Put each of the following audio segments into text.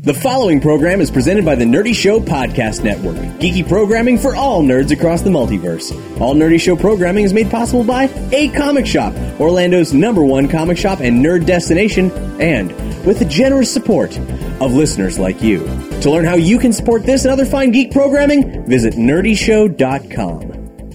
The following program is presented by the Nerdy Show Podcast Network. Geeky programming for all nerds across the multiverse. All Nerdy Show programming is made possible by A Comic Shop, Orlando's #1 comic shop and nerd destination, and with the generous support of listeners like you. To learn how you can support this and other fine geek programming, visit nerdyshow.com.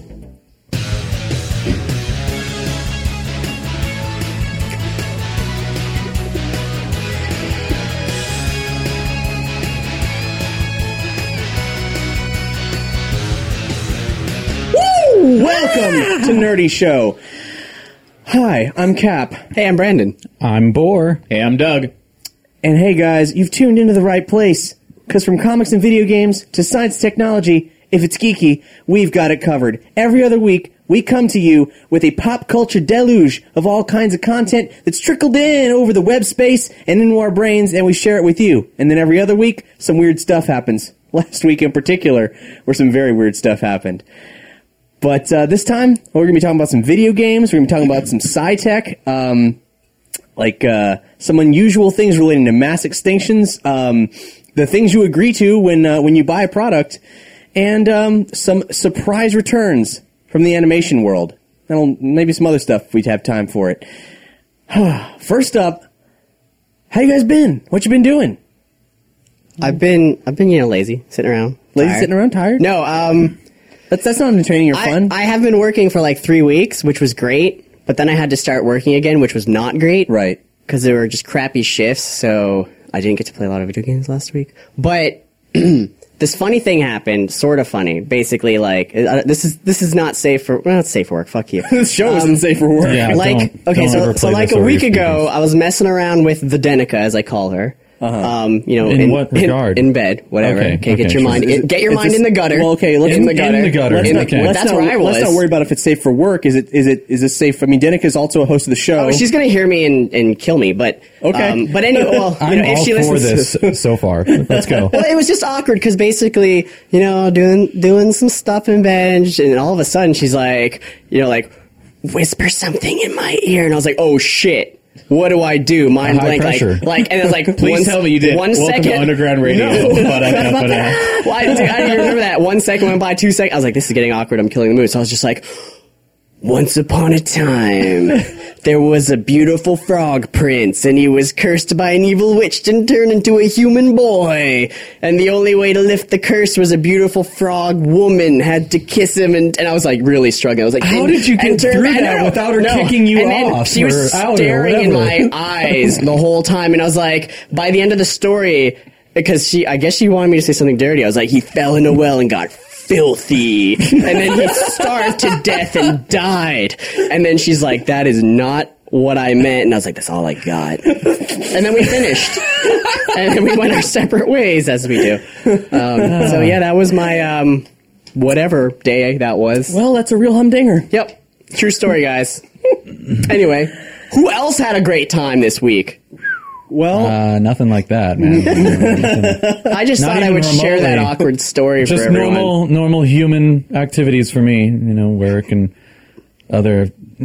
Welcome to Nerdy Show. Hi, I'm Cap. Hey, I'm Brandon. I'm Boar. Hey, I'm Doug. And hey guys, you've tuned into the right place. Because from comics and video games to science and technology, if it's geeky, we've got it covered. Every other week, we come to you with a pop culture deluge of all kinds of content that's trickled in over the web space and into our brains, and we share it with you. And then every other week, some weird stuff happens. Last week in particular, where some very weird stuff happened. But this time, we're going to be talking about some video games. We're going to be talking about some sci-tech, some unusual things relating to mass extinctions, the things you agree to when you buy a product, and some surprise returns from the animation world. And maybe some other stuff if we have time for it. First up, how you guys been? What you been doing? I've been lazy, sitting around. Lazy, tired. sitting around, tired? No, That's not entertaining or fun. I have been working for like 3 weeks, which was great, but then I had to start working again, which was not great. Right. Because they were just crappy shifts, so I didn't get to play a lot of video games last week. But this funny thing happened, sort of funny. Basically, like, this is not safe for, well, it's safe for work, fuck you. This show isn't safe for work. Yeah, like, don't ever so play like this a over week your ago, speakers. I was messing around with the Denica, as I call her. In what regard? In bed, whatever. Okay, Get your sure. mind in the gutter. Well, okay, let's in the gutter. That's where I was. Let's not worry about if it's safe for work. Is it safe? I mean, Denica is also a host of the show. Oh, she's gonna hear me and kill me, but okay. But anyway, well, I'm if all she for listens, this so far. Let's go. well, it was just awkward because basically, doing some stuff in bed, and all of a sudden she's like, whisper something in my ear, and I was like, oh shit. What do I do? Mind High blank, pressure. and it's like, Please tell me you did. One Welcome second. to Underground Radio. No. Well, I didn't remember that. 1 second went by, 2 seconds. I was like, this is getting awkward. I'm killing the mood. So I was just like, once upon a time, there was a beautiful frog prince, and he was cursed by an evil witch and turned into a human boy. And the only way to lift the curse was a beautiful frog woman had to kiss him. And I was like really struggling. I was like, How did you get through that without her kicking you off? She was or out or staring in whatever? my eyes the whole time, and I was like, by the end of the story, because I guess she wanted me to say something dirty. I was like, he fell in a well and got filthy, and then he starved to death and died. And then she's like, that is not what I meant. And I was like, that's all I got. And then we finished. And then we went our separate ways, as we do. So yeah, that was my whatever day that was. Well, that's a real humdinger. Yep. True story, guys. Anyway, who else had a great time this week? Well, Nothing like that, man. I just Not thought I even would share that remotely. awkward story Just for everyone. normal human activities for me. Work and other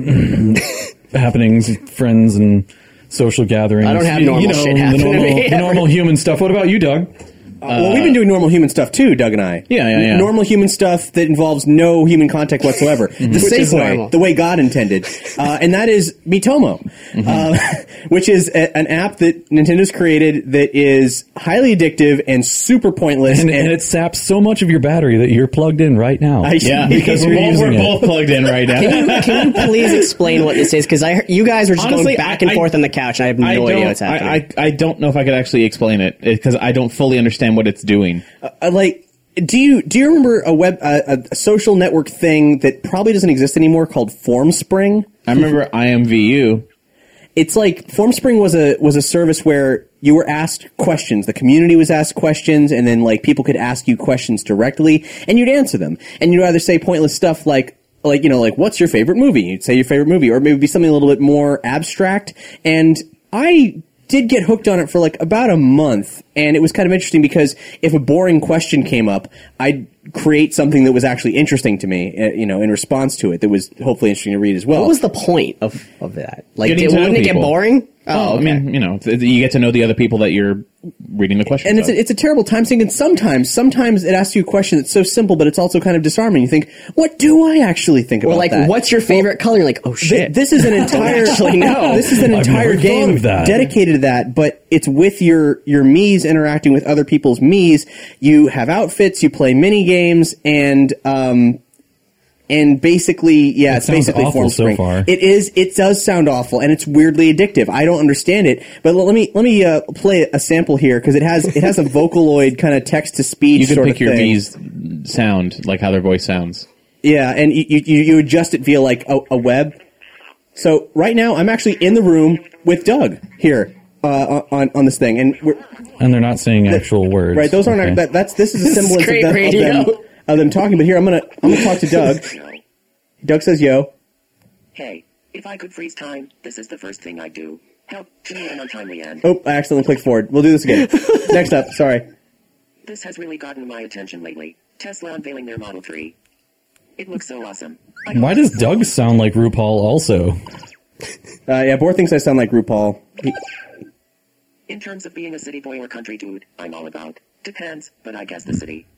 happenings, friends and social gatherings. I don't have normal shit happen to me. The normal human stuff. What about you, Doug? well, we've been doing normal human stuff too, Doug and I. Yeah. Normal human stuff that involves no human contact whatsoever. The Which safe is way, normal. the way God intended. And that is Mitomo, which is an app that Nintendo's created that is highly addictive and super pointless. And it saps so much of your battery that you're plugged in right now. Yeah, Because we're you're using it. both plugged in right now. Can you please explain what this is? Because you guys were just Honestly, going back and forth on the couch, and I have no idea what's happening. I don't know if I could actually explain it because I don't fully understand what it's doing. Do you remember a social network thing that probably doesn't exist anymore called FormSpring? I remember IMVU. It's like FormSpring was a service where you were asked questions. The community was asked questions, and then like people could ask you questions directly, and you'd answer them. And you'd either say pointless stuff like what's your favorite movie? You'd say your favorite movie, or maybe something a little bit more abstract. And I did get hooked on it for like about a month, and it was kind of interesting because if a boring question came up, I'd create something that was actually interesting to me, in response to it, that was hopefully interesting to read as well. What was the point of that? Like, Getting to know wouldn't it get people. boring? Oh, I mean, you get to know the other people that you're reading the questions. And it's a terrible time sink. And sometimes it asks you a question that's so simple, but it's also kind of disarming. You think, what do I actually think about Or like, that? what's your favorite color? You're like, oh shit. This is an entire Actually, no. This is an I've entire never game thought of that. dedicated to that, but it's with your Miis interacting with other people's Miis. You have outfits, you play mini games, and basically, yeah, it's sounds basically awful so Formspring. far. It does sound awful, and it's weirdly addictive. I don't understand it, but let me play a sample here because it has a Vocaloid kind of text to speech. you can sort pick of your thing. V's sound, like how their voice sounds. Yeah, and you adjust it via like a web. So right now, I'm actually in the room with Doug here on this thing, and And they're not saying actual words. right. Those aren't Okay. this is a semblance great of radio. them talking. But here, I'm gonna talk to Doug. Doug says, "Yo." Hey, if I could freeze time, this is the first thing I'd do. Help to meet an untimely end. Oh, I accidentally clicked forward. We'll do this again. Next up, sorry. This has really gotten my attention lately. Tesla unveiling their Model 3. It looks so awesome. Why does Doug sound like RuPaul also? Yeah, Bohr thinks I sound like RuPaul. In terms of being a city boy or country dude, I'm all about. Depends, but I guess the city.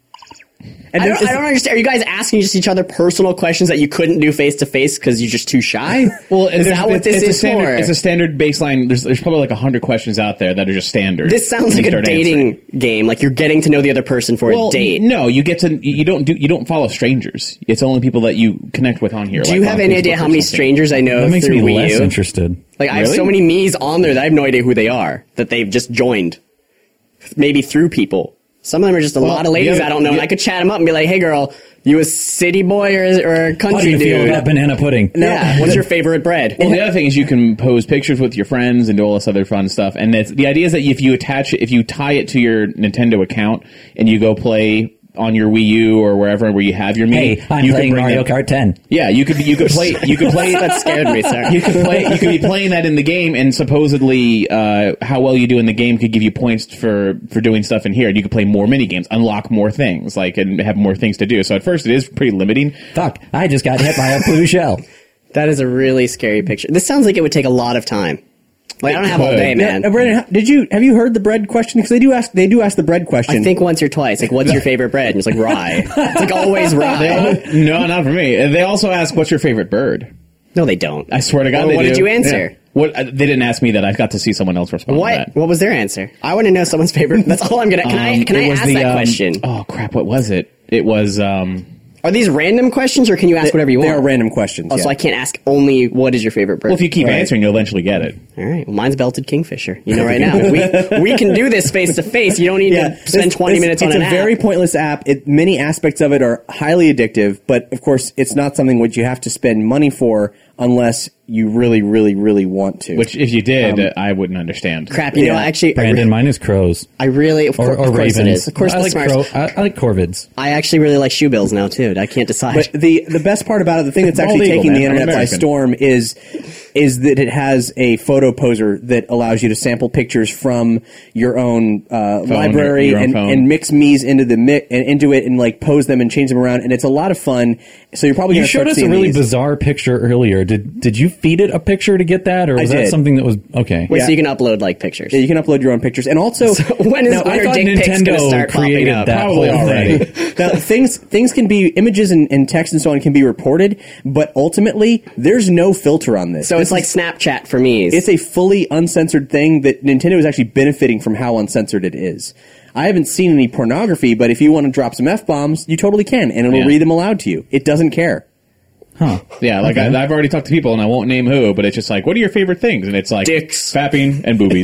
And I don't understand. Are you guys asking just each other personal questions that you couldn't do face to face because you're just too shy? Well, is that what this is for? It's a standard baseline. There's probably like 100 questions out there that are just standard. This sounds You like a start dating answering. game. Like you're getting to know the other person for a date. No, you don't follow strangers. It's only people that you connect with on here. Do you have any idea how many strangers I know That makes through me Wii less U? interested. Like I have Really? so many Mii's on there that I have no idea who they are. That they've just joined. Maybe through people. Some of them are just a lot of ladies yeah, I don't know, and yeah. I could chat them up and be like, "Hey, girl, you a city boy or a How do country you feel dude? about banana pudding? Yeah, what's your favorite bread?" Well, the other thing is you can post pictures with your friends and do all this other fun stuff. And the idea is that if you tie it to your Nintendo account and you go play on your Wii U or wherever where you have your Mii, Hey, I'm you playing can bring Mario them- Kart 10. Yeah, you could play That scared me. Sorry. You could be playing that in the game, and supposedly how well you do in the game could give you points for doing stuff in here. And you could play more mini games, unlock more things, and have more things to do. So at first, it is pretty limiting. Fuck, I just got hit by a blue shell. That is a really scary picture. This sounds like it would take a lot of time. Like I don't have all day, man. Now, Brandon, have you heard the bread question? Because they do ask the bread question. I think once or twice. Like, what's your favorite bread? And it's like rye. It's like always rye. No, not for me. They also ask, "What's your favorite bird?" No, they don't. I swear to God, Well, they what do. did you answer? Yeah. What they didn't ask me that. I got to see someone else respond to What? that. What was their answer? I want to know someone's favorite. That's all I'm gonna. Can I It was ask that question? Oh crap! What was it? It was. Are these random questions, or can you ask whatever you They want? are random questions. Oh, yeah. so I can't ask only what is your favorite bird? Well, if you keep Right. answering, you'll eventually get it. All right. Well, mine's belted kingfisher. You know, right now we can do this face to face. You don't need to spend 20 minutes on it's an a app. very pointless app. Many aspects of it are highly addictive, but of course, it's not something which you have to spend money for unless you really, really, really want to. Which, if you did, I wouldn't understand. Crap. You know, Yeah. actually, Brandon, mine is crows. I really, of Or course ravens. it is. Of course, I the like smarts. I like corvids. I actually really like shoe bills now too. I can't decide. But the best part about it, the thing that's Bald actually eagle, taking man. the I'm internet by American. storm is that it has a photo poser that allows you to sample pictures from your own library your own phone. and mix Mii's into it and like pose them and change them around, and it's a lot of fun. So you're probably You going to showed start us a seeing really these. bizarre picture earlier. Did you feed it a picture to get that, or was I that did. something that was okay? Wait, yeah. so you can upload like pictures. Yeah, you can upload your own pictures, and also when is now, when I are thought dick pics going to Nintendo start popping created up? that Probably whole already. thing. now things can be images and text and so on can be reported, but ultimately there's no filter on this. So This it's like is- Snapchat for me. it's a fully uncensored thing that Nintendo is actually benefiting from how uncensored it is. I haven't seen any pornography, but if you want to drop some F-bombs, you totally can, and it'll Yeah. read them aloud to you. It doesn't care. Huh. Yeah, like Okay. I've already talked to people, and I won't name who, but it's just like, what are your favorite things? And it's like Dicks. fapping, and boobies.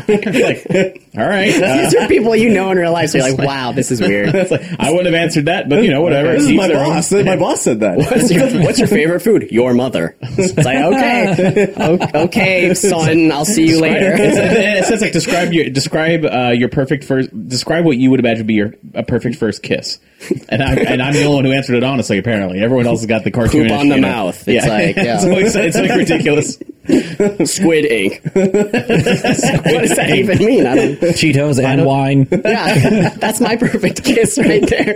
Like, all right. These are people you know in real life. So you're like, wow, this is weird. It's like, I wouldn't have answered that, but whatever. This is Each my their own. boss. My boss said that. What's your favorite food? Your mother. It's like, okay, son, I'll see you later. It says like describe your perfect first. Describe what you would imagine would be a perfect first kiss. And I'm the only one who answered it honestly. Apparently, everyone else has got the cartoon Poop on the mouth. It's like, yeah. it's like ridiculous. Squid ink. What does that even mean? I don't. Cheetos and wine. Yeah, that's my perfect kiss right there.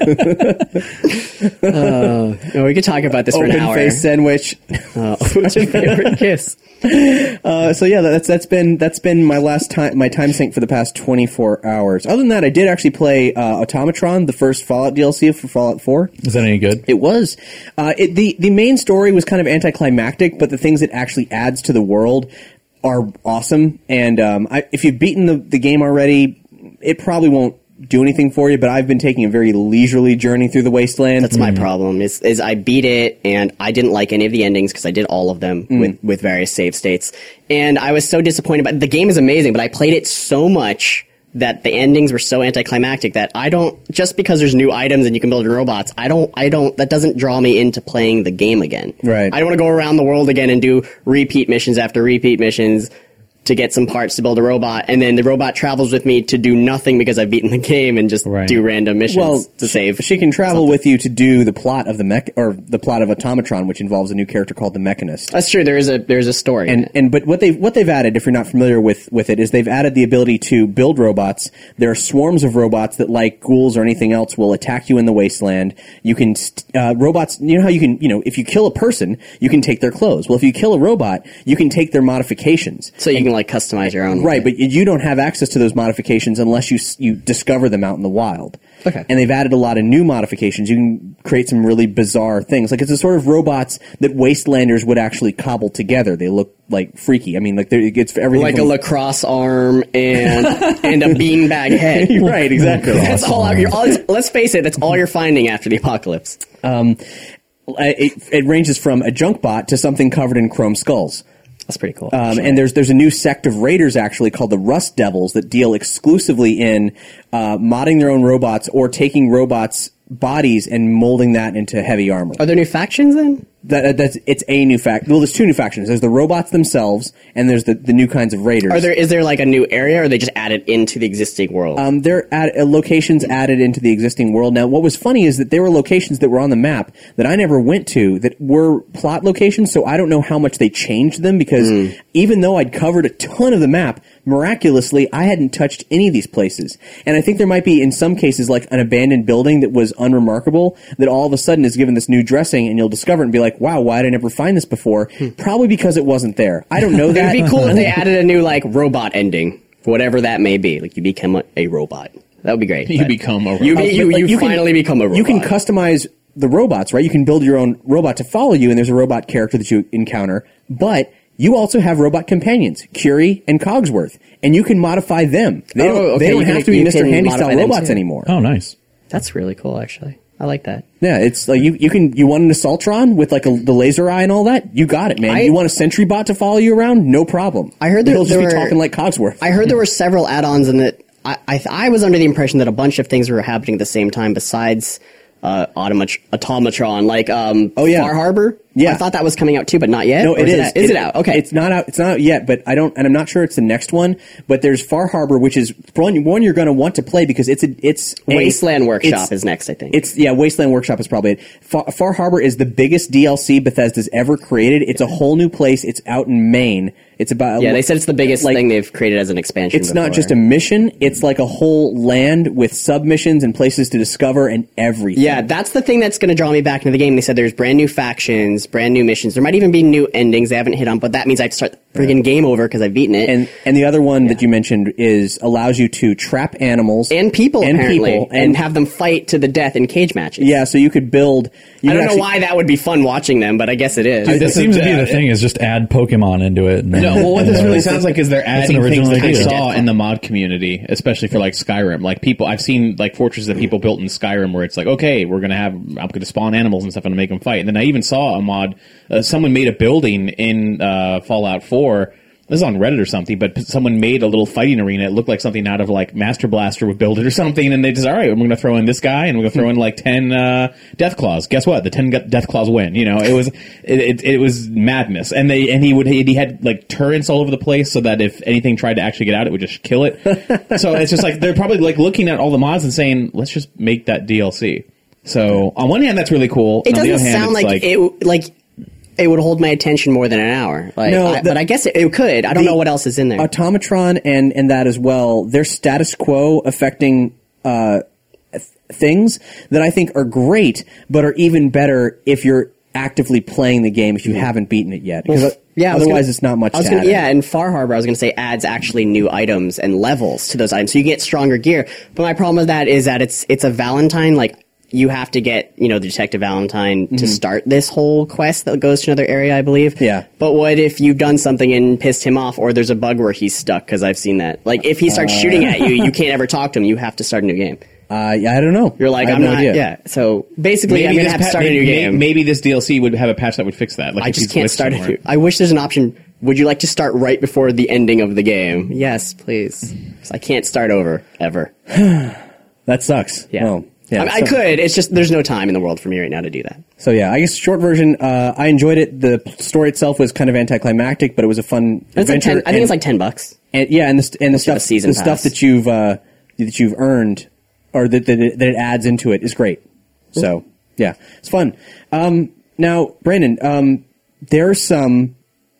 No, we could talk about this for an Open hour. face sandwich. What's your favorite kiss? So yeah, that's been my time sink for the past 24 hours. Other than that, I did actually play Automatron, the first Fallout DLC for Fallout 4. Is that any good? It was. The main story was kind of anticlimactic, but the things it actually adds to the world are awesome. And if you've beaten the game already, it probably won't do anything for you, but I've been taking a very leisurely journey through the Wasteland. That's my problem. Is I beat it and I didn't like any of the endings because I did all of them with various save states, and I was so disappointed. But the game is amazing, but I played it so much that the endings were so anticlimactic that I don't, just because there's new items and you can build robots, I don't, that doesn't draw me into playing the game again. Right. I don't want to go around the world again and do repeat missions after repeat missions to get some parts to build a robot, and then the robot travels with me to do nothing because I've beaten the game and just do random missions to save. She can travel with you to do the plot of the plot of Automatron, which involves a new character called the Mechanist. That's true. There's a story. But what they've added, if you're not familiar with it, is they've added the ability to build robots. There are swarms of robots that, like ghouls or anything else, will attack you in the wasteland. You can robots. You know how you can, if you kill a person, you can take their clothes. Well, if you kill a robot, you can take their modifications. So you can customize your own. Right, but you don't have access to those modifications unless you discover them out in the wild. Okay. And they've added a lot of new modifications. You can create some really bizarre things. Like, it's the sort of robots that Wastelanders would actually cobble together. They look like freaky. I mean, like, it's everything like a lacrosse arm and a beanbag head. Right, exactly. That's let's face it, that's all you're finding after the apocalypse. It ranges from a junk bot to something covered in chrome skulls. That's pretty cool. And there's a new sect of raiders actually called the Rust Devils that deal exclusively in modding their own robots or taking robots' bodies and molding that into heavy armor. Are there new factions then? It's a new fact. Well, there's two new factions. There's the robots themselves, and there's the new kinds of raiders. Is there like a new area, or are they just added into the existing world? They're locations added into the existing world. Now, what was funny is that there were locations that were on the map that I never went to that were plot locations, so I don't know how much they changed them, because even though I'd covered a ton of the map, miraculously, I hadn't touched any of these places. And I think there might be, in some cases, like an abandoned building that was unremarkable that all of a sudden is given this new dressing, and you'll discover it and be like, wow, why did I never find this before? Probably because it wasn't there. I don't know that. It'd be cool if they added a new, robot ending, whatever that may be. Like, you become a robot. That would be great. You become a robot. You finally become a robot. You can customize the robots, right? You can build your own robot to follow you, and there's a robot character that you encounter, but you also have robot companions, Curie and Cogsworth, and you can modify them. They don't have to be Mr. Handy-style robots anymore. Oh, nice. That's really cool, actually. I like that. Yeah, it's like you want an Assaultron with the laser eye and all that? You got it, man. You want a Sentry bot to follow you around? No problem. I heard he'll just be talking like Cogsworth. I heard there were several add-ons, and that I was under the impression that a bunch of things were happening at the same time besides Automatron, like Far Harbor. Yeah, I thought that was coming out too, but not yet. No, it is. Is it out? Okay, it's not out. It's not out yet, but I'm not sure it's the next one. But there's Far Harbor, which is one you're going to want to play because it's Wasteland Workshop is next, I think. Wasteland Workshop is probably it. Far Harbor is the biggest DLC Bethesda's ever created. It's a whole new place. It's out in Maine. It's about they said it's the biggest thing they've created as an expansion. It's not just a mission. It's like a whole land with submissions and places to discover and everything. Yeah, that's the thing that's going to draw me back into the game. They said there's brand new factions, brand new missions. There might even be new endings they haven't hit on, but that means I have to start the friggin' game over because I've beaten it. And the other one that you mentioned allows you to trap animals and people and have them fight to the death in cage matches. Yeah, so you could build. I don't know why that would be fun watching them, but I guess it is. It seems to be the thing is just add Pokemon into it. No, well, what this really sounds like is they're adding things that I idea. saw in the mod community, especially for like Skyrim. Like I've seen like fortresses that people built in Skyrim where it's like, okay, I'm going to spawn animals and stuff and make them fight. And then I even saw a mod. Someone made a building in Fallout 4. This is on Reddit or something, but someone made a little fighting arena. It looked like something out of like Master Blaster would build it or something, and they just, all right, we're going to throw in this guy, and we're going to throw in like 10 Death Claws. Guess what? The 10 Death Claws win. It was madness, and he had like turrets all over the place so that if anything tried to actually get out, it would just kill it. So it's just like they're probably like looking at all the mods and saying, let's just make that DLC. So on one hand, that's really cool. It doesn't sound like it would hold my attention more than an hour. But I guess it could. I don't know what else is in there. Automatron and that as well, their status quo affecting things that I think are great, but are even better if you're actively playing the game if you haven't beaten it yet. Yeah, Otherwise, it's not much. to add in. Yeah, and Far Harbor, I was going to say, adds actually new items and levels to those items, so you get stronger gear. But my problem with that is that it's a Valentine. Like, you have to get, the Detective Valentine to start this whole quest that goes to another area, I believe. Yeah. But what if you've done something and pissed him off, or there's a bug where he's stuck? Because I've seen that. Like, if he starts shooting at you, you can't ever talk to him. You have to start a new game. Yeah, I don't know. You're like, I have I'm no not. idea. Yeah. So basically, I'm going to have to start a new game. Maybe this DLC would have a patch that would fix that. Like I if just he's can't glitched start somewhere. it. I wish there's an option. Would you like to start right before the ending of the game? Yes, please. 'Cause I can't start over ever. That sucks. Yeah. Well, yeah. I could. It's just there's no time in the world for me right now to do that. So yeah, I guess short version. I enjoyed it. The story itself was kind of anticlimactic, but it was a fun It's like adventure. 10, I think it's like $10. And yeah, and the stuff, a season stuff pass. that you've earned, or that it adds into it is great. So yeah, it's fun. Now, Brandon, there are some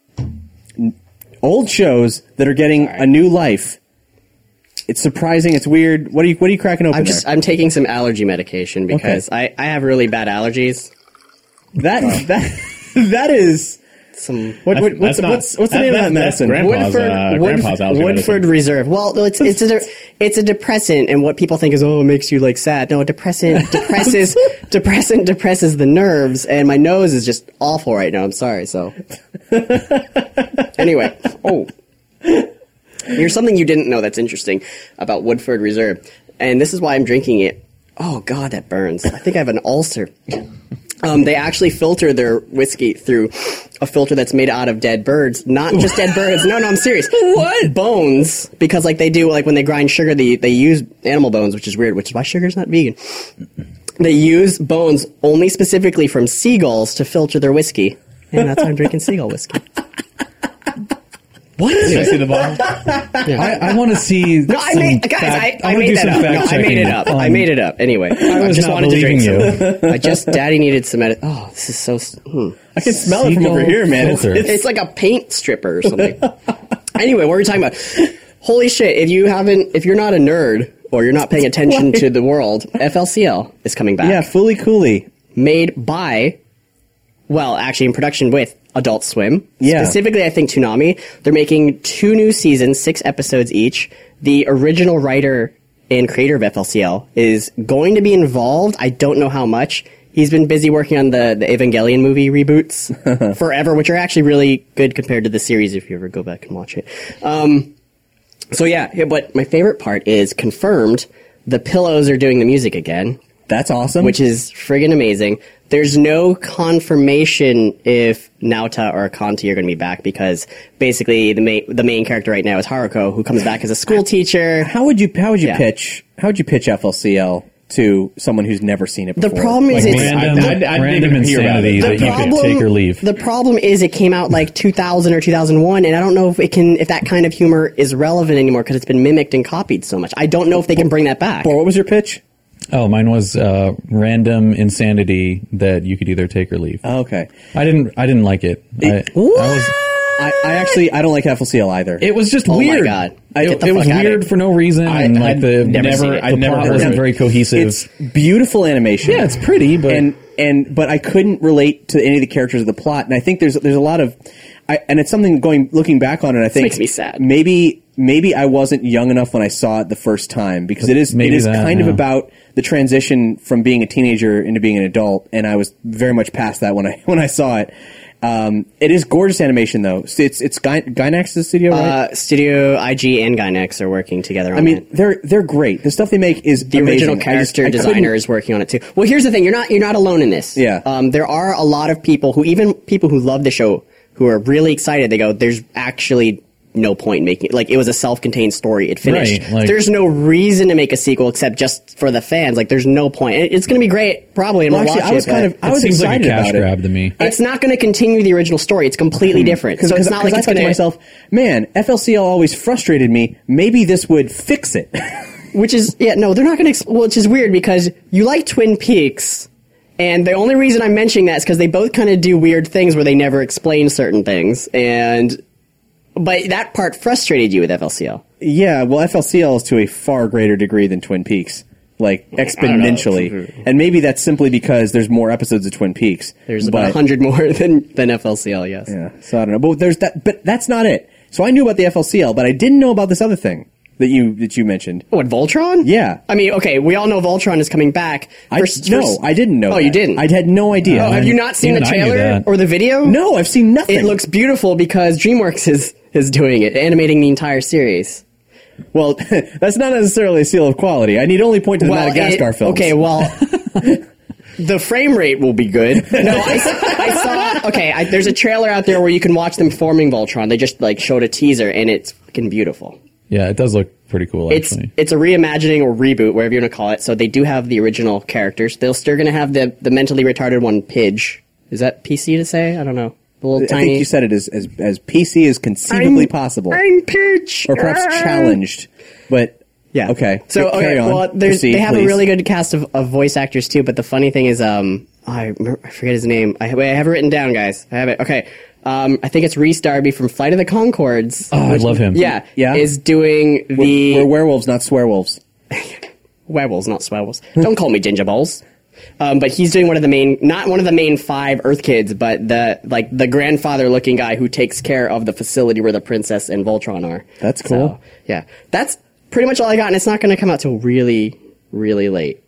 old shows that are getting a new life. It's surprising. It's weird. What are you cracking open there? I'm taking some allergy medication because I have really bad allergies. That is. Some What's the name of that medicine? Grandpa's allergy Woodford medicine. Reserve. Well, no, it's a depressant, and what people think is, it makes you like sad. No, depressant depresses the nerves, and my nose is just awful right now. I'm sorry. So anyway, here's something you didn't know that's interesting about Woodford Reserve, and this is why I'm drinking it. Oh God, that burns. I think I have an ulcer. They actually filter their whiskey through a filter that's made out of dead birds. Not just dead birds. No, I'm serious. What? Bones. Because like they do, like when they grind sugar, they use animal bones, which is weird, which is why sugar's not vegan. They use bones only specifically from seagulls to filter their whiskey. And that's why I'm drinking seagull whiskey. What? Can I see the bottle? I want to see. No, I made that up. No, I made it up. I made it up. Anyway, I was just not wanted to drink believing some. Daddy needed some Oh, this is so. I can smell it from over here, man. Filter. It's like a paint stripper or something. Anyway, what were we talking about? Holy shit! If you're not a nerd or you're not paying attention to the world, FLCL is coming back. Yeah, Fully Cooley. Made by, well, actually in production with Adult Swim. Yeah. Specifically, I think Toonami. They're making 2 new seasons, 6 episodes each. The original writer and creator of FLCL is going to be involved. I don't know how much. He's been busy working on the Evangelion movie reboots forever, which are actually really good compared to the series if you ever go back and watch it. So yeah, but my favorite part is confirmed. The Pillows are doing the music again. That's awesome. Which is friggin' amazing. There's no confirmation if Naota or Akanti are going to be back because basically the main character right now is Haruko, who comes back as a school teacher. How would you Yeah. pitch FLCL to someone who's never seen it The before? problem is Like it's random insanity that you could take or leave. The problem is it came out like 2000 or 2001, and I don't know if that kind of humor is relevant anymore because it's been mimicked and copied so much. I don't know if they can bring that back. Well, what was your pitch? Oh, mine was random insanity that you could either take or leave. Oh, okay. I didn't like it. I don't like FLCL either. It was just Oh my weird. God. It Get the was fuck outta weird here. for no reason, and like the I'd never plot heard wasn't of it. very cohesive. It's beautiful animation. Yeah, it's pretty, but but I couldn't relate to any of the characters of the plot, and I think there's a lot of, and it's something looking back on it. I think makes me sad. Maybe I wasn't young enough when I saw it the first time because it is Maybe that, kind of yeah. about the transition from being a teenager into being an adult, and I was very much past that when I saw it. It is gorgeous animation though. It's Gainax's studio, right? Studio IG and Gynex are working together on I mean, it. they're great. The stuff they make is The amazing. original character I couldn't- designer is working on it too. Well, here's the thing: you're not alone in this. Yeah. There are a lot of people who love the show who are really excited. They go, "There's actually no point in making it. Like it was a self-contained story. It finished. Right, like- there's no reason to make a sequel except just for the fans. Like there's no point. It's going to be great, probably. And Well, we'll actually, watch I was it, kind but of I it was seems like a excited cash about grab it. to me. it's not going to continue the original story. It's completely different. So it's not like it's I thought going to myself, man, FLCL always frustrated me. Maybe this would fix it. Which is, yeah, no, they're not going to, which is weird because you like Twin Peaks, and the only reason I'm mentioning that is because they both kind of do weird things where they never explain certain things, but that part frustrated you with FLCL. Yeah, well, FLCL is to a far greater degree than Twin Peaks. like exponentially. And maybe that's simply because there's more episodes of Twin Peaks. There's about 100 more than FLCL, yes. Yeah, so I don't know. But there's that. But that's not it. So I knew about the FLCL, but I didn't know about this other thing that you mentioned. What, Voltron? Yeah. I mean, okay, we all know Voltron is coming back. I didn't know. Oh, that. you didn't? I had no idea. Oh, have you not seen the Even I knew trailer that. or the video? No, I've seen nothing. It looks beautiful because DreamWorks is doing it, animating the entire series. well. That's not necessarily a seal of quality. I need only point to the Madagascar films. Okay, well, the frame rate will be good. No, I saw. Okay, there's a trailer out there where you can watch them forming Voltron. They just like showed a teaser, and it's fucking beautiful. Yeah, it does look pretty cool, actually. It's a reimagining or reboot, whatever you want to call it. So they do have the original characters. They're still going to have the mentally retarded one, Pidge. Is that PC to say? I don't know. The little I tiny. think you said it as PC as conceivably possible, I'm Pidge. or perhaps challenged. But Yeah. okay. So carry on. well, Proceed, they have please. a really good cast of voice actors too. But the funny thing is, I forget his name. I have it written down, guys. I have it. Okay. I think it's Rhys Darby from Flight of the Conchords. Oh, I love him. Yeah. Yeah? Is doing the We're werewolves, not swearwolves. werewolves, not swells. Don't call me ginger balls. But he's doing not one of the main 5 Earth kids, but the grandfather looking guy who takes care of the facility where the princess and Voltron are. That's cool. So, yeah. That's pretty much all I got, and it's not going to come out till really, really late.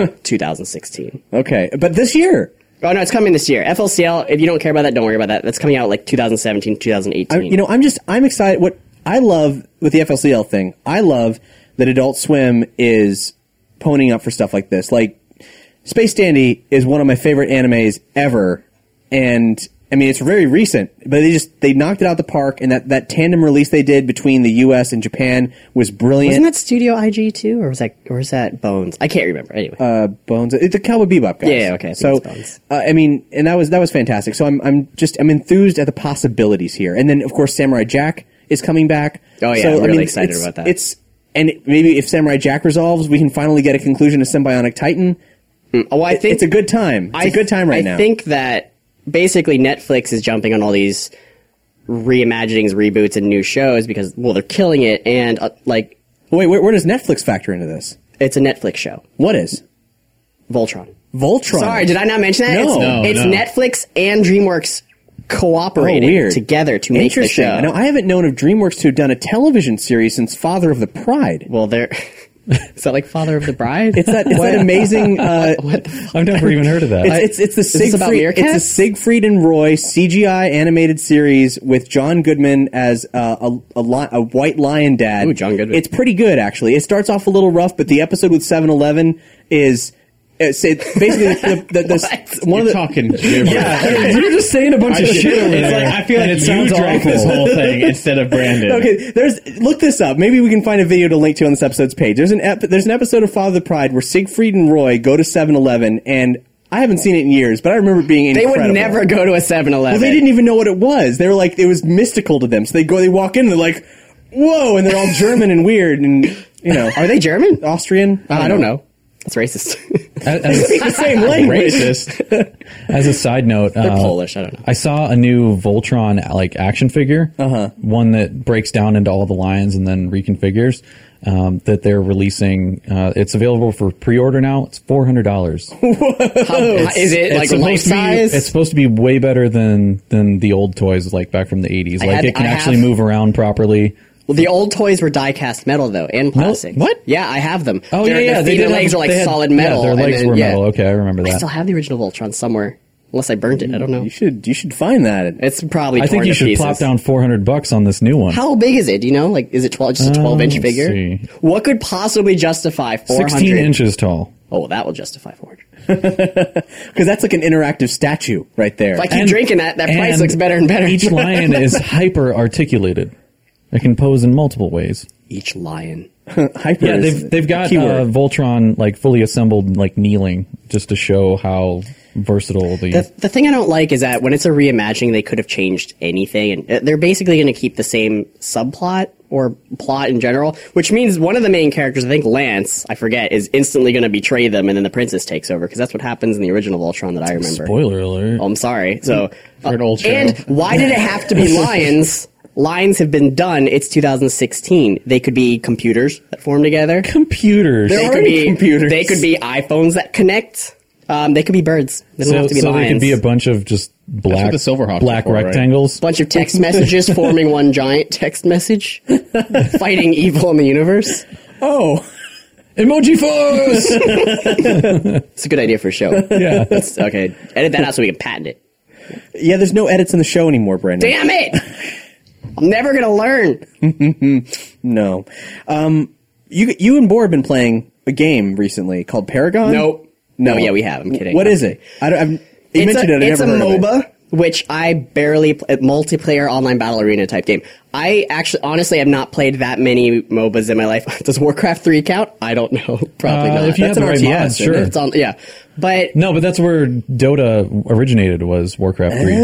2016. Okay, but this year. Oh, no, it's coming this year. FLCL, if you don't care about that, don't worry about that. That's coming out like 2017, 2018. I'm excited. What I love with the FLCL thing, I love that Adult Swim is ponying up for stuff like this. Like, Space Dandy is one of my favorite animes ever, and I mean, it's very recent, but they knocked it out the park, and that tandem release they did between the U.S. and Japan was brilliant. Wasn't that Studio IG too, or was that Bones? I can't remember. Anyway, Bones, the Cowboy Bebop guys. Yeah, okay, I think So, it's Bones. I mean, and that was fantastic. So I'm enthused at the possibilities here, and then of course Samurai Jack is coming back. Oh, yeah, so, I'm really excited about that. And maybe if Samurai Jack resolves, we can finally get a conclusion to Symbionic Titan. oh, I think It's a good time. It's a good time right now. I think that basically Netflix is jumping on all these reimaginings, reboots, and new shows because, well, they're killing it, and Wait, where does Netflix factor into this? it's a Netflix show. What is Voltron. Voltron? Sorry, did I not mention that? No. It's No. Netflix and DreamWorks cooperating weird. together to make the Interesting. show. Now, I haven't known of DreamWorks to have done a television series since Father of the Pride. Well, they're... Is that like Father of the Bride? It's that amazing. I've never even heard of that. It's the this about Siegfried. meerkats? It's the Siegfried and Roy CGI animated series with John Goodman as a white lion dad. Ooh, John Goodman. It's pretty good actually. It starts off a little rough, but the episode with 7-Eleven is basically one of the talking gibberish. You're just saying a bunch of shit over It's there. like I feel and like it you sounds drank awful. this whole thing instead of Brandon. Okay, look this up. Maybe we can find a video to link to on this episode's page. There's an episode of Father of the Pride where Siegfried and Roy go to 7-Eleven, and I haven't seen it in years, but I remember it being They incredible. would never go to a 7-Eleven. Well, they didn't even know what it was. They were like, it was mystical to them. So they walk in, and they're like, whoa, and they're all German and weird, and Are they German? Austrian. I don't know. That's racist. It's the same language. Racist. As a side note, They're Polish. I don't know. I saw a new Voltron action figure, one that breaks down into all the lions and then reconfigures. That they're releasing. It's available for pre-order now. It's $400. Is it like life size? It's supposed to be way better than the old toys like back from the 80s. It can actually move around properly. Well, the old toys were die-cast metal, though, and plastic. What? Yeah, I have them. Oh, Their yeah. Their legs are like solid metal. Yeah, their legs and then, were metal. Okay, I remember I that. still have the original Voltron somewhere. Unless I burnt it. I don't know. You should find that. It's probably I think torn you to should pieces. plop down $400 on this new one. How big is it? Do you know? Like, is it just a 12-inch let's figure? see. What could possibly justify 400? 16 inches tall. Oh, well, that will justify 400. Because that's like an interactive statue right there. If I keep drinking that price and looks better and better. Each lion is hyper articulated. It can pose in multiple ways. Each lion. Hyper. Yeah, is they've got keyword. Voltron like fully assembled, like kneeling, just to show how versatile the The thing I don't like is that when it's a reimagining, they could have changed anything, and they're basically going to keep the same subplot or plot in general, which means one of the main characters, I think Lance, I forget, is instantly going to betray them, and then the princess takes over, because that's what happens in the original Voltron that I remember. spoiler alert. Oh, I'm sorry. So, For an old show. and why did it have to be lions lines have been done. It's 2016. They could be computers that form together. Computers. There They are could be computers. They could be iPhones that connect. They could be birds. They don't have to be so lions. they could be a bunch of just black, what the Silverhawks black are for, right? rectangles. bunch of text messages forming one giant text message, fighting evil in the universe. Oh, Emoji Force! It's a good idea for a show. Yeah. Okay, edit that out so we can patent it. yeah. There's no edits in the show anymore, Brandon. Damn it! I'm never gonna learn. No. You and Bo have been playing a game recently called Paragon. Nope. No. Oh, yeah, we have. I'm kidding. What is it? You mentioned it. I It's a never heard of it. MOBA, which I barely multiplayer online battle arena type game. I actually, honestly, have not played that many MOBAs in my life. Does Warcraft 3 count? I don't know. Probably not. If you That's have the an right RTS, mods, sure. It's on, yeah, but No, but that's where Dota originated, was Warcraft 3.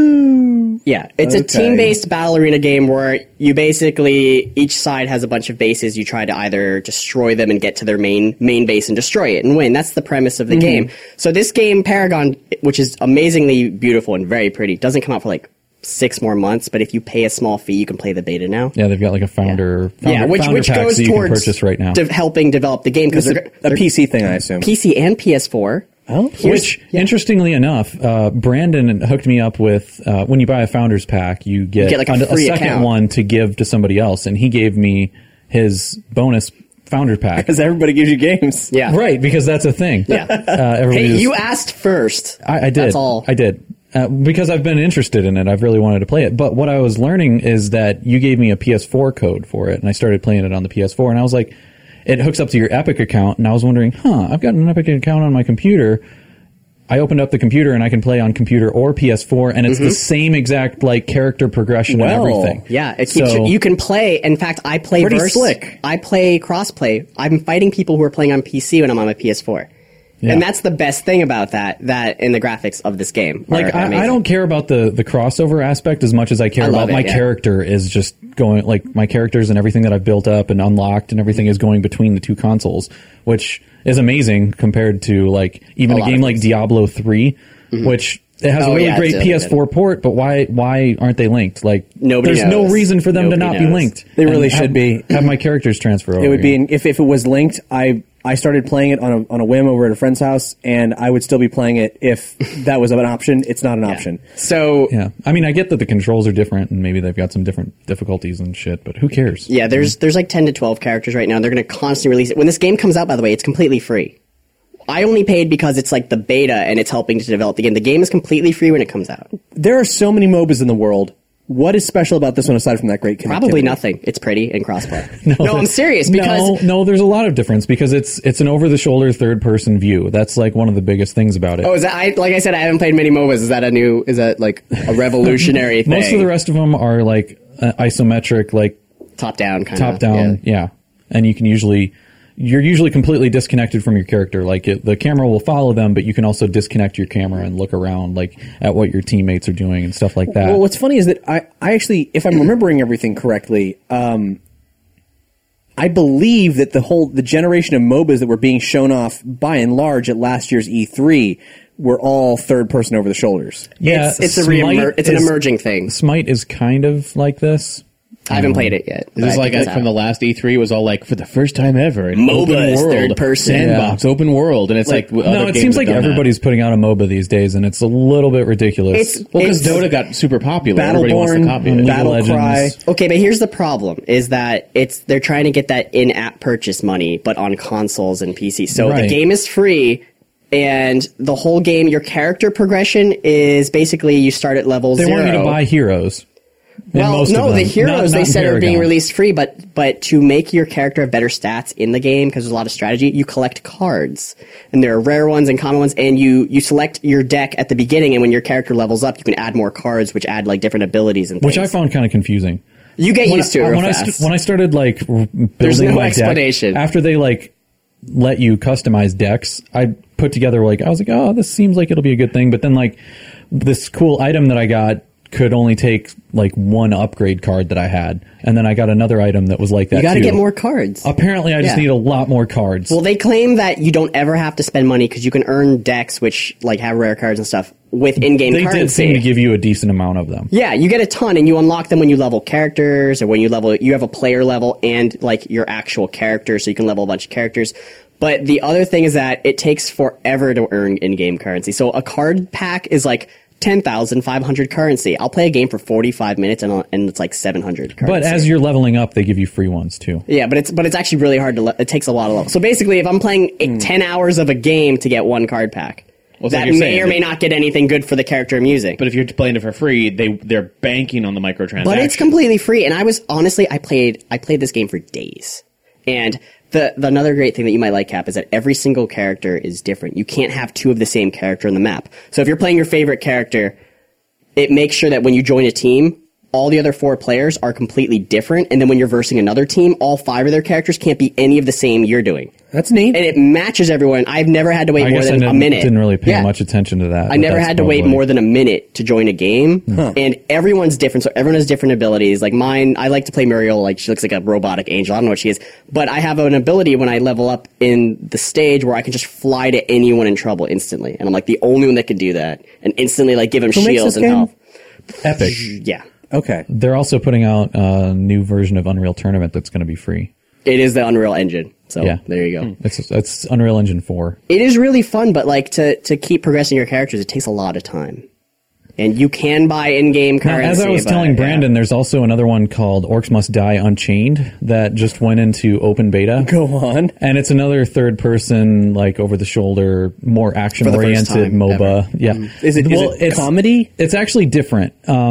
yeah, it's a Okay. team-based battle arena game where you basically each side has a bunch of bases. You try to either destroy them and get to their main base and destroy it and win. That's the premise of the game. So this game, Paragon, which is amazingly beautiful and very pretty, doesn't come out for like 6 more months. But if you pay a small fee, you can play the beta now. Yeah, they've got like a founder which packs goes that you can towards purchase right now. helping develop the game because It's they're a PC thing, I assume. PC and PS4. Oh, Which, interestingly enough, Brandon hooked me up with, when you buy a founder's pack, you get like a free second account. one to give to somebody else, and he gave me his bonus founder pack. because everybody gives you games. Yeah. Right, because that's a thing. Yeah. Everybody Hey, just- you asked first. I did. That's all. I did. Because I've been interested in it. I've really wanted to play it. But what I was learning is that you gave me a PS4 code for it, and I started playing it on the PS4, and I was like, it hooks up to your Epic account, and I was wondering, I've got an Epic account on my computer. I opened up the computer, and I can play on computer or PS4, and it's the same exact, like, character progression and Well, everything. Yeah, it keeps you can play. In fact, I play Pretty verse. slick. I play crossplay. I'm fighting people who are playing on PC when I'm on my PS4. Yeah. And that's the best thing about that in the graphics of this game. Like, are I amazing. don't care about the crossover aspect as much as I care I love about my it, yeah. character is just going, like, my characters and everything that I've built up and unlocked and everything is going between the two consoles, which is amazing compared to, like, even A a lot game of like things. Diablo 3, which it has Oh, a really yeah, great it's PS4 port, but why aren't they linked? Like, Nobody there's no knows. reason for them to Nobody not be knows. linked. They really And should be. Have my characters transfer over. It would here. be if it was linked. I started playing it on a whim over at a friend's house, and I would still be playing it if that was an option. It's not an option. So Yeah. I mean, I get that the controls are different and maybe they've got some different difficulties and shit, but who cares? yeah, there's like 10 to 12 characters right now. They're going to constantly release it. When this game comes out, by the way, it's completely free. I only paid because it's like the beta and it's helping to develop the game. The game is completely free when it comes out. There are so many MOBAs in the world. What is special about this one aside from that great connectivity? Probably nothing. It's pretty and crossplay. No, I'm serious because no, there's a lot of difference because it's an over-the-shoulder third-person view. That's like one of the biggest things about it. is that like I said, I haven't played many MOBAs. Is that like a revolutionary thing? Most of the rest of them are like isometric, like top down kind top down, yeah. And you're usually completely disconnected from your character. Like the camera will follow them, but you can also disconnect your camera and look around like at what your teammates are doing and stuff like that. Well, what's funny is that I actually, if I'm remembering everything correctly, I believe that the generation of MOBAs that were being shown off by and large at last year's E3 were all third person over the shoulders. yeah, It's an Smite emerging thing. Smite is kind of like this. I haven't played it yet. Is this like from the last E3? It was all like for the first time ever, an MOBA open is world, third person. sandbox, open world, and it's like No, it seems like everybody's putting out a MOBA these days, and it's a little bit ridiculous. because Dota got super popular. Everybody wants to copy Battleborn, it. Battle Battlecry. Legends. Okay, but here's the problem: is that they're trying to get that in-app purchase money, but on consoles and PC. So the Right. game is free, and the whole game, your character progression is basically you start at level They 0. want you to buy heroes. in Well, most no, of the them. heroes Not they in said are being Paragon. released free, but to make your character have better stats in the game, because there's a lot of strategy, you collect cards, and there are rare ones and common ones, and you select your deck at the beginning, and when your character levels up, you can add more cards, which add like different abilities and things. Which I found kind of confusing. You get used to it real when fast. when I started like There's building no my explanation. deck, after they like let you customize decks, I put together I was like, oh, this seems like it'll be a good thing. But then like this cool item that I got could only take like one upgrade card that I had, and then I got another item that was like that. You got to too. get more cards. Apparently, I just Yeah. need a lot more cards. Well, they claim that you don't ever have to spend money because you can earn decks which like have rare cards and stuff with in-game They currency. did seem to give you a decent amount of them. Yeah, you get a ton, and you unlock them when you level characters, or when you have a player level and like your actual character, so you can level a bunch of characters. But the other thing is that it takes forever to earn in-game currency. So a card pack is like 10,500 currency. I'll play a game for 45 minutes and it's like 700 currency. But as you're leveling up, they give you free ones too. Yeah, but it's actually really hard to. It takes a lot of levels. So basically, if I'm playing 10 hours of a game to get one card pack, Well, it's that like you're may saying, or may not get anything good for the character I'm using. But if you're playing it for free, they're banking on the microtransactions. But it's completely free, and I played this game for days. And the another great thing that you might like, Cap, is that every single character is different. You can't have two of the same character on the map. So if you're playing your favorite character, it makes sure that when you join a team, all the other 4 players are completely different, and then when you're versing another team, all 5 of their characters can't be any of the same you're doing. That's neat. And it matches everyone. I've never had to wait I more guess than I a minute. didn't really pay Yeah. much attention to that. I never had to wait more than a minute to join a game, and everyone's different. So everyone has different abilities. Like mine, I like to play Muriel. Like she looks like a robotic angel. I don't know what she is, but I have an ability when I level up in the stage where I can just fly to anyone in trouble instantly, and I'm like the only one that can do that, and instantly like give them Who makes shields this and game? health. Epic. Yeah, Okay. They're also putting out a new version of Unreal Tournament that's going to be free. it is the Unreal Engine. So Yeah. there you go. It's Unreal Engine 4. It is really fun, but like to keep progressing your characters, it takes a lot of time. And you can buy in-game Now, currency. as I was but, telling yeah. Brandon, there's also another one called Orcs Must Die Unchained that just went into open beta. Go on. And it's another third-person, like over-the-shoulder, more action-oriented time MOBA. ever. Yeah, Is it comedy? It's actually different.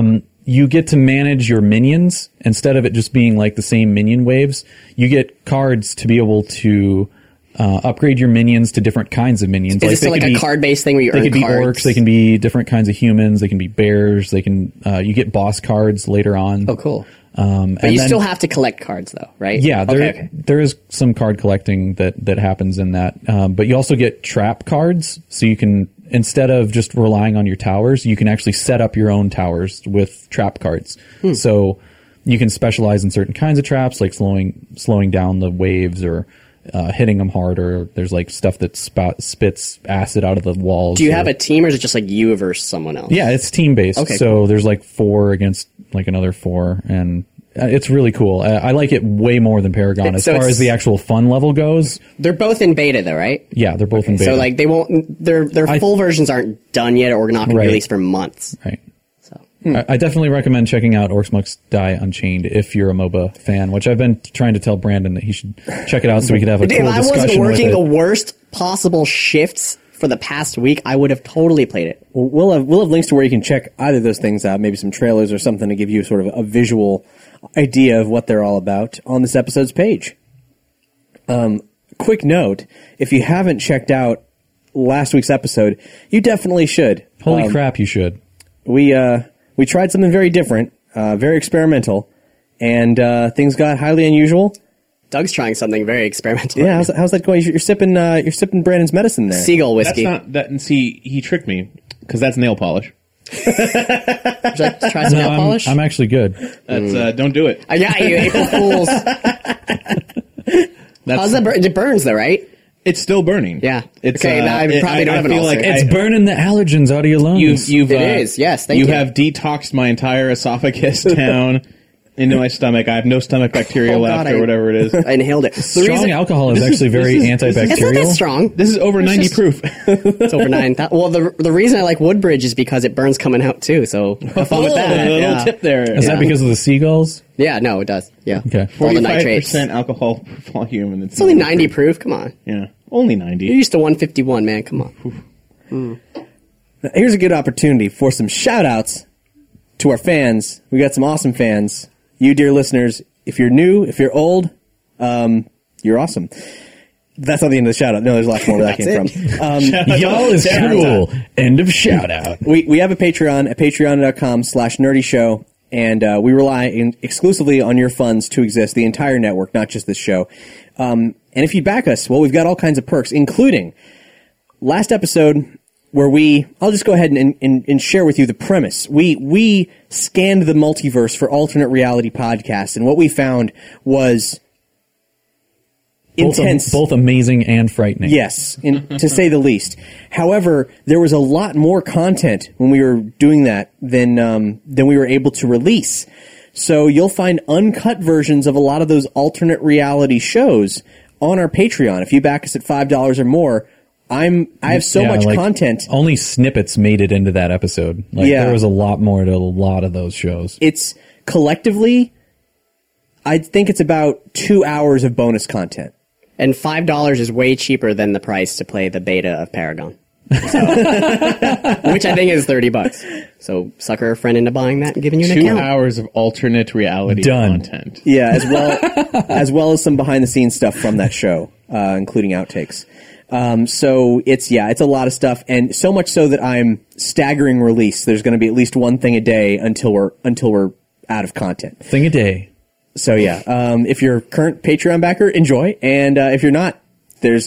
You get to manage your minions instead of it just being like the same minion waves. You get cards to be able to upgrade your minions to different kinds of minions. Is it still they like could a be- card-based thing where you They earn can be cards? orcs. They can be different kinds of humans. They can be bears. They can. You get boss cards later on. Oh, cool. But But you still have to collect cards, though, right? Yeah, Okay. there is some card collecting that happens in that. But you also get trap cards, so you can, instead of just relying on your towers, you can actually set up your own towers with trap cards. So you can specialize in certain kinds of traps, like slowing down the waves or hitting them hard, or there's like stuff that spits acid out of the walls. Do you or- have a team, or is it just like you versus someone else? Yeah, it's team based. Okay, so cool. there's like 4 against like another 4, and it's really cool. I like it way more than Paragon as So far it's- as the actual fun level goes. They're both in beta, though, right? Yeah, they're both in beta. So like they won't. Their full versions aren't done yet, or not going to Right. be released for months. right. So I definitely recommend checking out Orcs Must Die Unchained if you're a MOBA fan, which I've been trying to tell Brandon that he should check it out so we could have a if cool I discussion wasn't working the with it. worst possible shifts for the past week, I would have totally played it. We'll have links to where you can check either of those things out, maybe some trailers or something to give you sort of a visual idea of what they're all about on this episode's page. Quick note, if you haven't checked out last week's episode, you definitely should. Holy crap, you should. We tried something very different, very experimental, and things got highly unusual. Doug's trying something very experimental. Yeah, how's that going? You're sipping Brandon's medicine there. Seagull That's whiskey. not that. And see, he tricked me because that's nail polish. Would you like to try some nail polish? I'm actually good. That's don't do it. I got you, April Fools. How's that burn? It burns, though, right? It's still burning. Yeah. It's Okay, now I probably don't have an feel ulcer. like It's burning the allergens out of your lungs. You've It is, yes, thank you. have detoxed my entire esophagus down into my stomach. I have no stomach bacteria Oh, left God, or whatever it is. I inhaled it. The Strong reason- alcohol is actually very It's not antibacterial. that strong. This is over 90 just- proof. It's over 9,000. Well, the reason I like Woodbridge is because it burns coming out, too. So have fun with that. A little Yeah. tip there. Is that because of the seagulls? Yeah, no, it does. Yeah. Okay. All the nitrates. 45% alcohol per volume, and It's only 90 proof. Come on. Yeah, only You're 90. used to 151, man. Come on. Now, here's a good opportunity for some shout-outs to our fans. We got some awesome fans. You, dear listeners, if you're new, if you're old, you're awesome. That's not the end of the shout-out. No, there's a lot more where that came from. Y'all is cool. End of shout out. We have a Patreon at patreon.com/nerdyshow, and we rely exclusively on your funds to exist, the entire network, not just this show. And if you back us, well, we've got all kinds of perks, including last episode where I'll just go ahead and share with you the premise. We scanned the multiverse for alternate reality podcasts, and what we found was intense. Both amazing and frightening. Yes, to say the least. However, there was a lot more content when we were doing that than we were able to release. So you'll find uncut versions of a lot of those alternate reality shows on our Patreon. If you back us at $5 or more, I have so much content. Only snippets made it into that episode. There was a lot more to a lot of those shows. It's collectively, I think it's about 2 hours of bonus content. And $5 is way cheaper than the price to play the beta of Paragon. So, which I think is $30. So sucker a friend into buying that and giving you an 2 account. hours of alternate reality content. Yeah, as well as some behind the scenes stuff from that show, including outtakes. So it's a lot of stuff, and so much so that I'm staggering release. There's going to be at least one thing a day until we're out of content. Thing a day. So if you're a current Patreon backer, enjoy, and if you're not, there's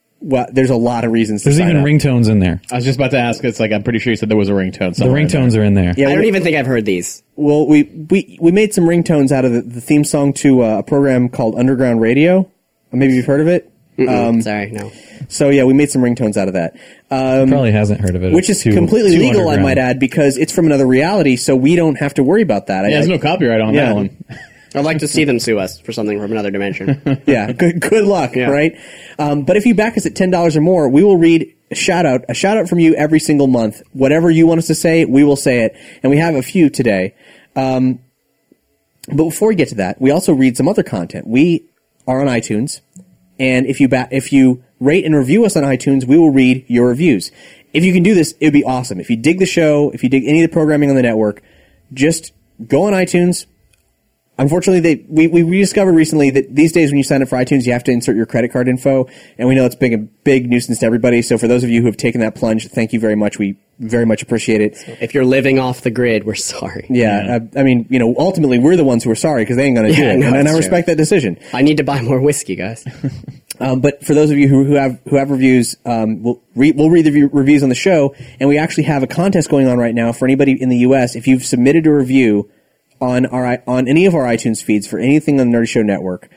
a lot of reasons. There's to sign even up. ringtones in there. I was just about to ask. It's like I'm pretty sure you said there was a ringtone. The somewhere in ringtones there. are in there. Yeah, I don't even think I've heard these. Well, we made some ringtones out of the theme song to a program called Underground Radio. Maybe you've heard of it. Sorry, no. So we made some ringtones out of that. Probably hasn't heard of it. Which is completely legal, I might add, because it's from another reality, so we don't have to worry about that. Yeah, there's no copyright on that one. I'd like to see them sue us for something from another dimension. Yeah, good luck, Yeah. right? But if you back us at $10 or more, we will read a shout out from you every single month. Whatever you want us to say, we will say it, and we have a few today. But before we get to that, we also read some other content. We are on iTunes, and if you rate and review us on iTunes, we will read your reviews. If you can do this, it would be awesome. If you dig the show, if you dig any of the programming on the network, just go on iTunes. Unfortunately, we discovered recently that these days when you sign up for iTunes, you have to insert your credit card info, and we know it's been a big nuisance to everybody. So for those of you who have taken that plunge, thank you very much. We very much appreciate it. If you're living off the grid, we're sorry. Yeah, I mean, ultimately we're the ones who are sorry because they ain't going to do Yeah, it, no, and I it's true. respect that decision. I need to buy more whiskey, guys. But for those of you who have reviews, we'll read the reviews on the show, and we actually have a contest going on right now for anybody in the U.S. If you've submitted a review on any of our iTunes feeds for anything on the Nerdy Show Network,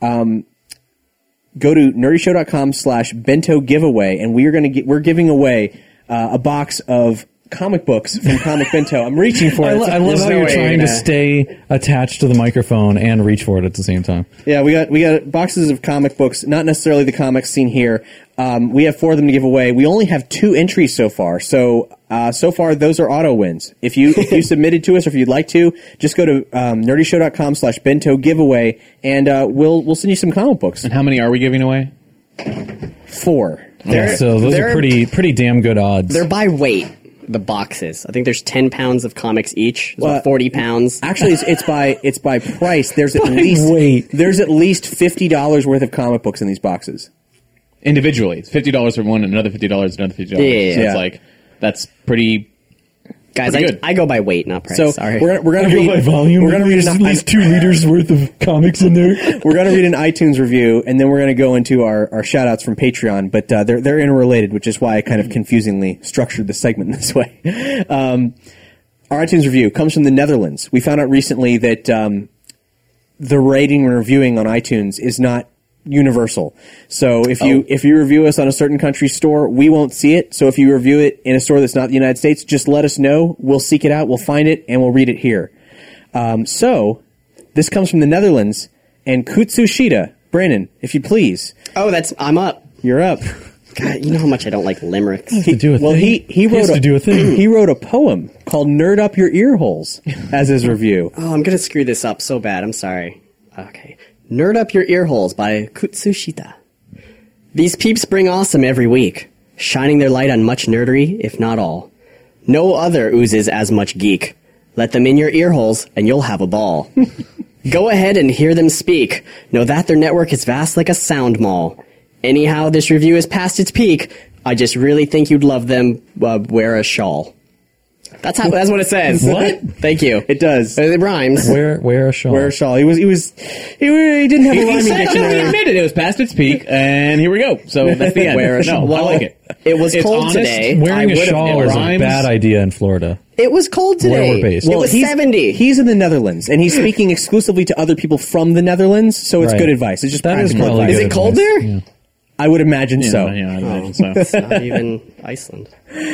go to nerdyshow.com/bento giveaway, and we're giving away a box of comic books from Comic Bento. I'm reaching for it. I love how you're trying to stay attached to the microphone and reach for it at the same time. Yeah, we got boxes of comic books, not necessarily the comics seen here. We have 4 of them to give away. We only have 2 entries so far. So far those are auto wins. If you submitted to us or if you'd like to, just go to nerdyshow.com/bento giveaway and we'll send you some comic books. And how many are we giving away? 4. So those are pretty damn good odds. They're by weight, the boxes. I think there's 10 pounds of comics each. There's about 40 pounds. Actually, it's by price. There's at weight. There's at least $50 worth of comic books in these boxes. Individually, it's $50 for one, and another $50, another $50. So Yeah. it's like that's pretty. Guys, pretty good. I go by weight, not price. So Sorry. we're gonna read by volume. We're gonna read There's at least 2 liters worth of comics in there. We're going to read an iTunes review, and then we're going to go into our shout-outs from Patreon, but they're interrelated, which is why I kind of confusingly structured the segment this way. Our iTunes review comes from the Netherlands. We found out recently that the rating and reviewing on iTunes is not universal. So if you review us on a certain country's store, we won't see it. So if you review it in a store that's not the United States, just let us know. We'll seek it out, we'll find it, and we'll read it here. So this comes from the Netherlands, and Kutsushita. Brandon, if you please. I'm up. You're up. God, you know how much I don't like limericks. To do a thing. He wrote has to do a thing. He wrote a poem called "Nerd Up Your Ear Holes" as his review. Oh, I'm gonna screw this up so bad. I'm sorry. Okay. Nerd Up Your Ear Holes by Kutsushita. These peeps bring awesome every week, shining their light on much nerdery, if not all. No other oozes as much geek. Let them in your ear holes, and you'll have a ball. Go ahead and hear them speak. Know that their network is vast like a sound mall. Anyhow, this review is past its peak. I just really think you'd love them wear a shawl. That's what it says. What? Thank you. It does. It rhymes. Wear a shawl. Wear a shawl. He didn't have a He rhyming said, he dictionary. admitted it was past its peak, and here we go. So that's the end. Wear a shawl. No, I like it. It was It's cold honest. today. Wearing I a would've- shawl it is a rhymes. bad idea in Florida. It was cold Where today. we're based. It was 70. He's in the Netherlands, and he's speaking exclusively to other people from the Netherlands, so it's Right. good advice. It's just That is practical probably advice. Is good it cold advice. there? Yeah. I would imagine so. Yeah, I'd imagine so. It's not even Iceland.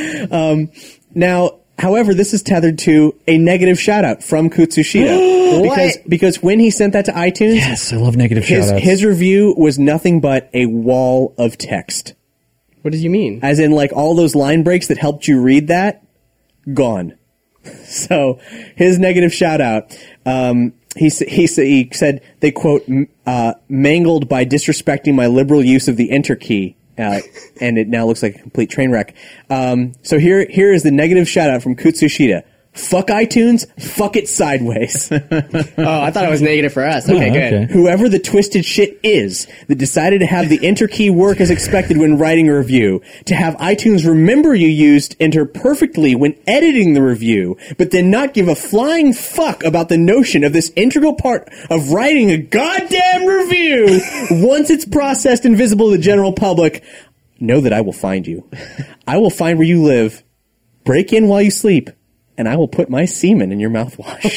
Now, however, this is tethered to a negative shout out from Kutsushita because when he sent that to iTunes, Yes, I love negative his shoutouts. his review was nothing but a wall of text. What do you mean? As in, like, all those line breaks that helped you read that, gone. So, his negative shout out, he said they, quote, mangled by disrespecting my liberal use of the enter key. And it now looks like a complete train wreck. So here is the negative shout out from Kutsushita. Fuck iTunes, fuck it sideways. Oh, I thought it was negative for us. Okay, Oh, good. okay. Whoever the twisted shit is that decided to have the enter key work as expected when writing a review, to have iTunes remember you used enter perfectly when editing the review, but then not give a flying fuck about the notion of this integral part of writing a goddamn review once it's processed and visible to the general public, know that I will find you. I will find where you live, break in while you sleep, and I will put my semen in your mouthwash.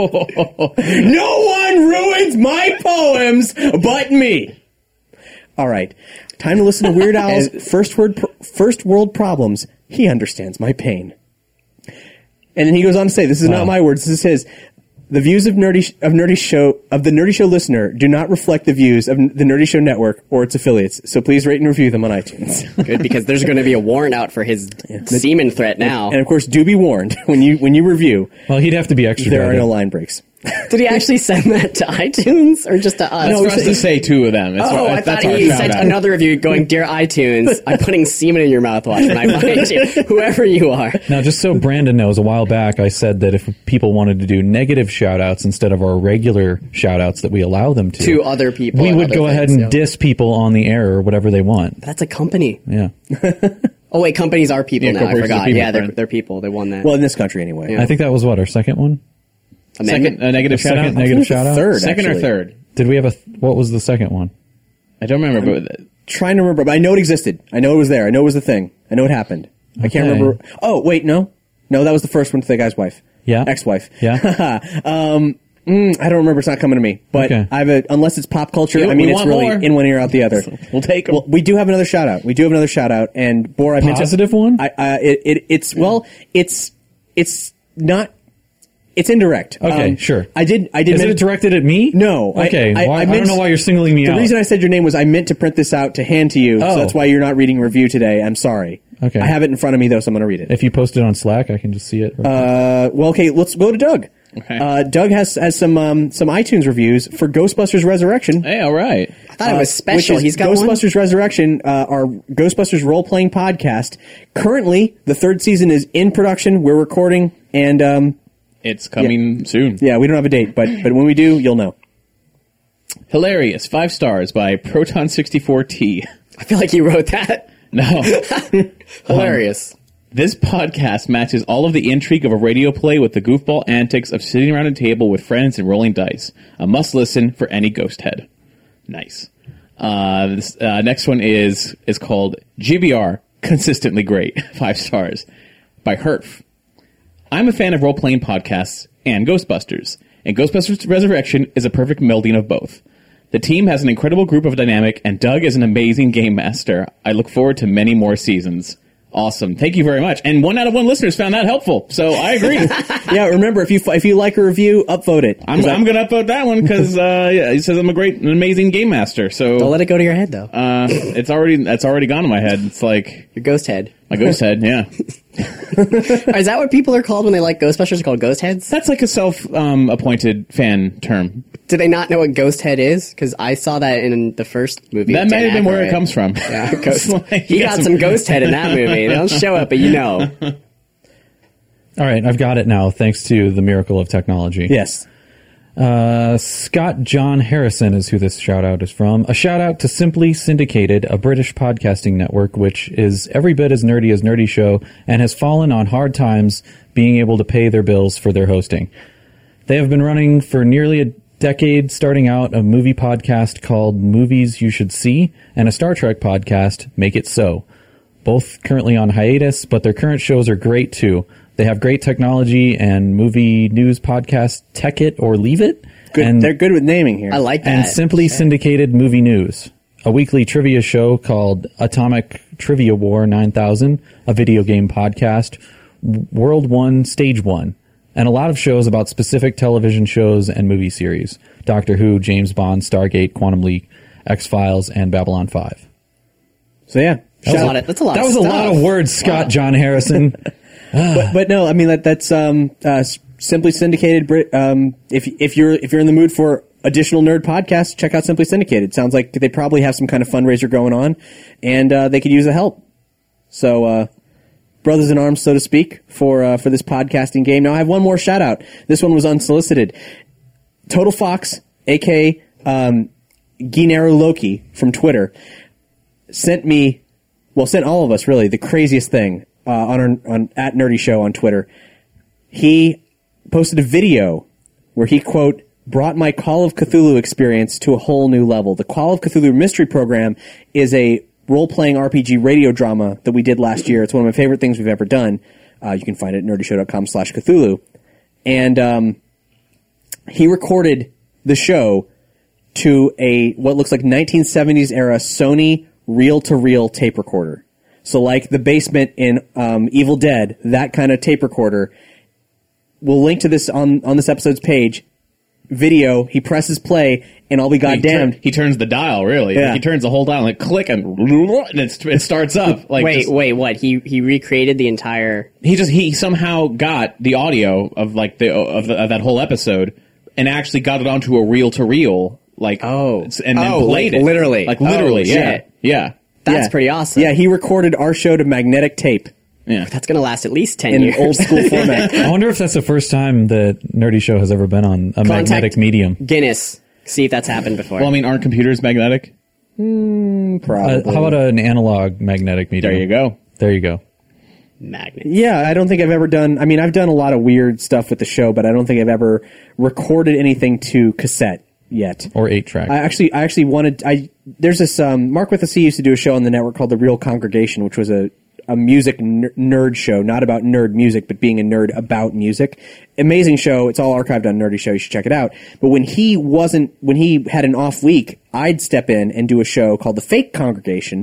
No one ruins my poems but me. All right. Time to listen to Weird Al's first world problems. He understands my pain. And then he goes on to say, this is not my words, this is his. The views of the Nerdy Show listener do not reflect the views of the Nerdy Show network or its affiliates. So please rate and review them on iTunes. Good, because there's going to be a warrant out for his semen threat now. And of course, do be warned when you review, Well, he'd have to be extra. there are no line breaks. Did he actually send that to iTunes or just to us? It's for us to say two of them. It's Oh, I thought that's our he shout sent out. another review going, Dear iTunes, I'm putting semen in your mouthwash when I find you, whoever you are. Now, just so Brandon knows, a while back I said that if people wanted to do negative shout-outs instead of our regular shout-outs that we allow them To other people. we and would other go ahead things, and yeah. diss people on the air or whatever they want. That's a company. Yeah. Oh, wait, companies are people Yeah, now. I corporations are forgot. people, Yeah, friend. they're people. They won that. Well, in this country anyway. Yeah. I think that was our second one? Amendment? Second, a negative shout Second out. negative it was the shout-out? third. Second or actually. third? Did we have what was the second one? I don't remember. But Trying to remember, but I know it existed. I know it was there. I know it was the thing. I know it happened. I can't Okay. remember. Oh, wait, no. No, that was the first one to the guy's wife. Yeah. Ex-wife. Yeah. I don't remember. It's not coming to me. But Okay. I have unless it's pop culture, Yeah, I mean, we it's want really more. in one ear, out the other. we'll take them. Well, we do have another shout out. And Bor, I meant to- Positive one? It's not. It's indirect. Okay, sure. I did. Is meant- it directed at me? No. Okay. I meant- don't know why you're singling me The out. reason I said your name was I meant to print this out to hand to you, so Oh. that's why you're not reading review today. I'm sorry. Okay. I have it in front of me though, so I'm going to read it. If you post it on Slack, I can just see it. Well, okay, let's go to Doug. Okay. Doug has some iTunes reviews for Ghostbusters Resurrection. Hey, all right. I thought it was special. Which is He's got Ghostbusters Resurrection, our Ghostbusters role-playing podcast. Currently, the third season is in production. We're recording, and It's coming soon. yeah, we don't have a date, but when we do, you'll know. Hilarious. 5 stars by Proton64T. I feel like you wrote that. No. Hilarious. This podcast matches all of the intrigue of a radio play with the goofball antics of sitting around a table with friends and rolling dice. A must listen for any ghost head. Nice. This next one is called GBR, consistently great. 5 stars by Herf. I'm a fan of role-playing podcasts and Ghostbusters, and Ghostbusters Resurrection is a perfect melding of both. The team has an incredible group of dynamic, and Doug is an amazing game master. I look forward to many more seasons. Awesome. Thank you very much. And 1 out of 1 listeners found that helpful, so I agree. Yeah, remember, if you like a review, upvote it. I'm going to upvote that one because he says I'm an amazing game master. So Don't let it go to your head, though. that's already gone in my head. It's like Your ghost head. my ghost head. Yeah, Is that what people are called when they like Ghostbusters? They're called ghost heads? that's like a self-appointed fan term. Do they not know what ghost head is? Because I saw that in the first movie. That of might Dan have been where it Aykroyd. comes from. Yeah, ghost. It's like, He got some ghost head in that movie. They don't show it, but you know. All right, I've got it now, thanks to the miracle of technology. Yes. Scott John Harrison is who this shout out is from. A shout out to Simply Syndicated, a British podcasting network, which is every bit as Nerdy Show and has fallen on hard times being able to pay their bills for their hosting. They have been running for nearly a decade, starting out a movie podcast called Movies You Should See and a Star Trek podcast, Make It So. Both currently on hiatus, but their current shows are great too. They have great technology and movie news podcast, Tech It or Leave It. Good. And, They're good with naming here. I like that. and Simply Syndicated Movie News, a weekly trivia show called Atomic Trivia War 9000, a video game podcast, World 1, Stage 1, and a lot of shows about specific television shows and movie series. Doctor Who, James Bond, Stargate, Quantum Leap, X-Files, and Babylon 5. So yeah. That's a lot of That was a lot stuff. of words, Scott John Harrison. But no, I mean that's Simply Syndicated. If you're in the mood for additional nerd podcasts, check out Simply Syndicated. Sounds like they probably have some kind of fundraiser going on, and they could use the help. So, brothers in arms, so to speak, for this podcasting game. Now I have one more shout out. This one was unsolicited. Total Fox, aka Ginero Loki from Twitter, sent all of us really the craziest thing. On at Nerdy Show on Twitter, he posted a video where he, quote, brought my Call of Cthulhu experience to a whole new level. The Call of Cthulhu Mystery Program is a role-playing RPG radio drama that we did last year. It's one of my favorite things we've ever done. You can find it at nerdyshow.com/Cthulhu. And he recorded the show to what looks like 1970s era Sony reel-to-reel tape recorder. So like the basement in Evil Dead, that kind of tape recorder. We'll link to this on this episode's page. Video, he presses play, and I'll be goddamned. He turns the dial, really. Yeah. Like, he turns the whole dial, like click, and it starts up. Like Wait, what? He recreated the entire... He somehow got the audio of like of that whole episode and actually got it onto a reel to reel, like and then played like it literally. literally, Oh, yeah, shit. yeah. That's Yeah. pretty awesome. Yeah, he recorded our show to magnetic tape Yeah. That's going to last at least 10 in years. old school format. I wonder if that's the first time that Nerdy Show has ever been on a magnetic medium. Guinness. See if that's happened before. Well, I mean, aren't computers magnetic? Probably. How about an analog magnetic medium? There you go. There you go. Magnet. Yeah, I don't think I've ever done... I mean, I've done a lot of weird stuff with the show, but I don't think I've ever recorded anything to cassette yet. Or 8-track. I actually wanted... There's this... Mark with a C used to do a show on the network called The Real Congregation, which was a music nerd show, not about nerd music, but being a nerd about music. Amazing show. It's all archived on Nerdy Show. You should check it out. But when he had an off week, I'd step in and do a show called The Fake Congregation.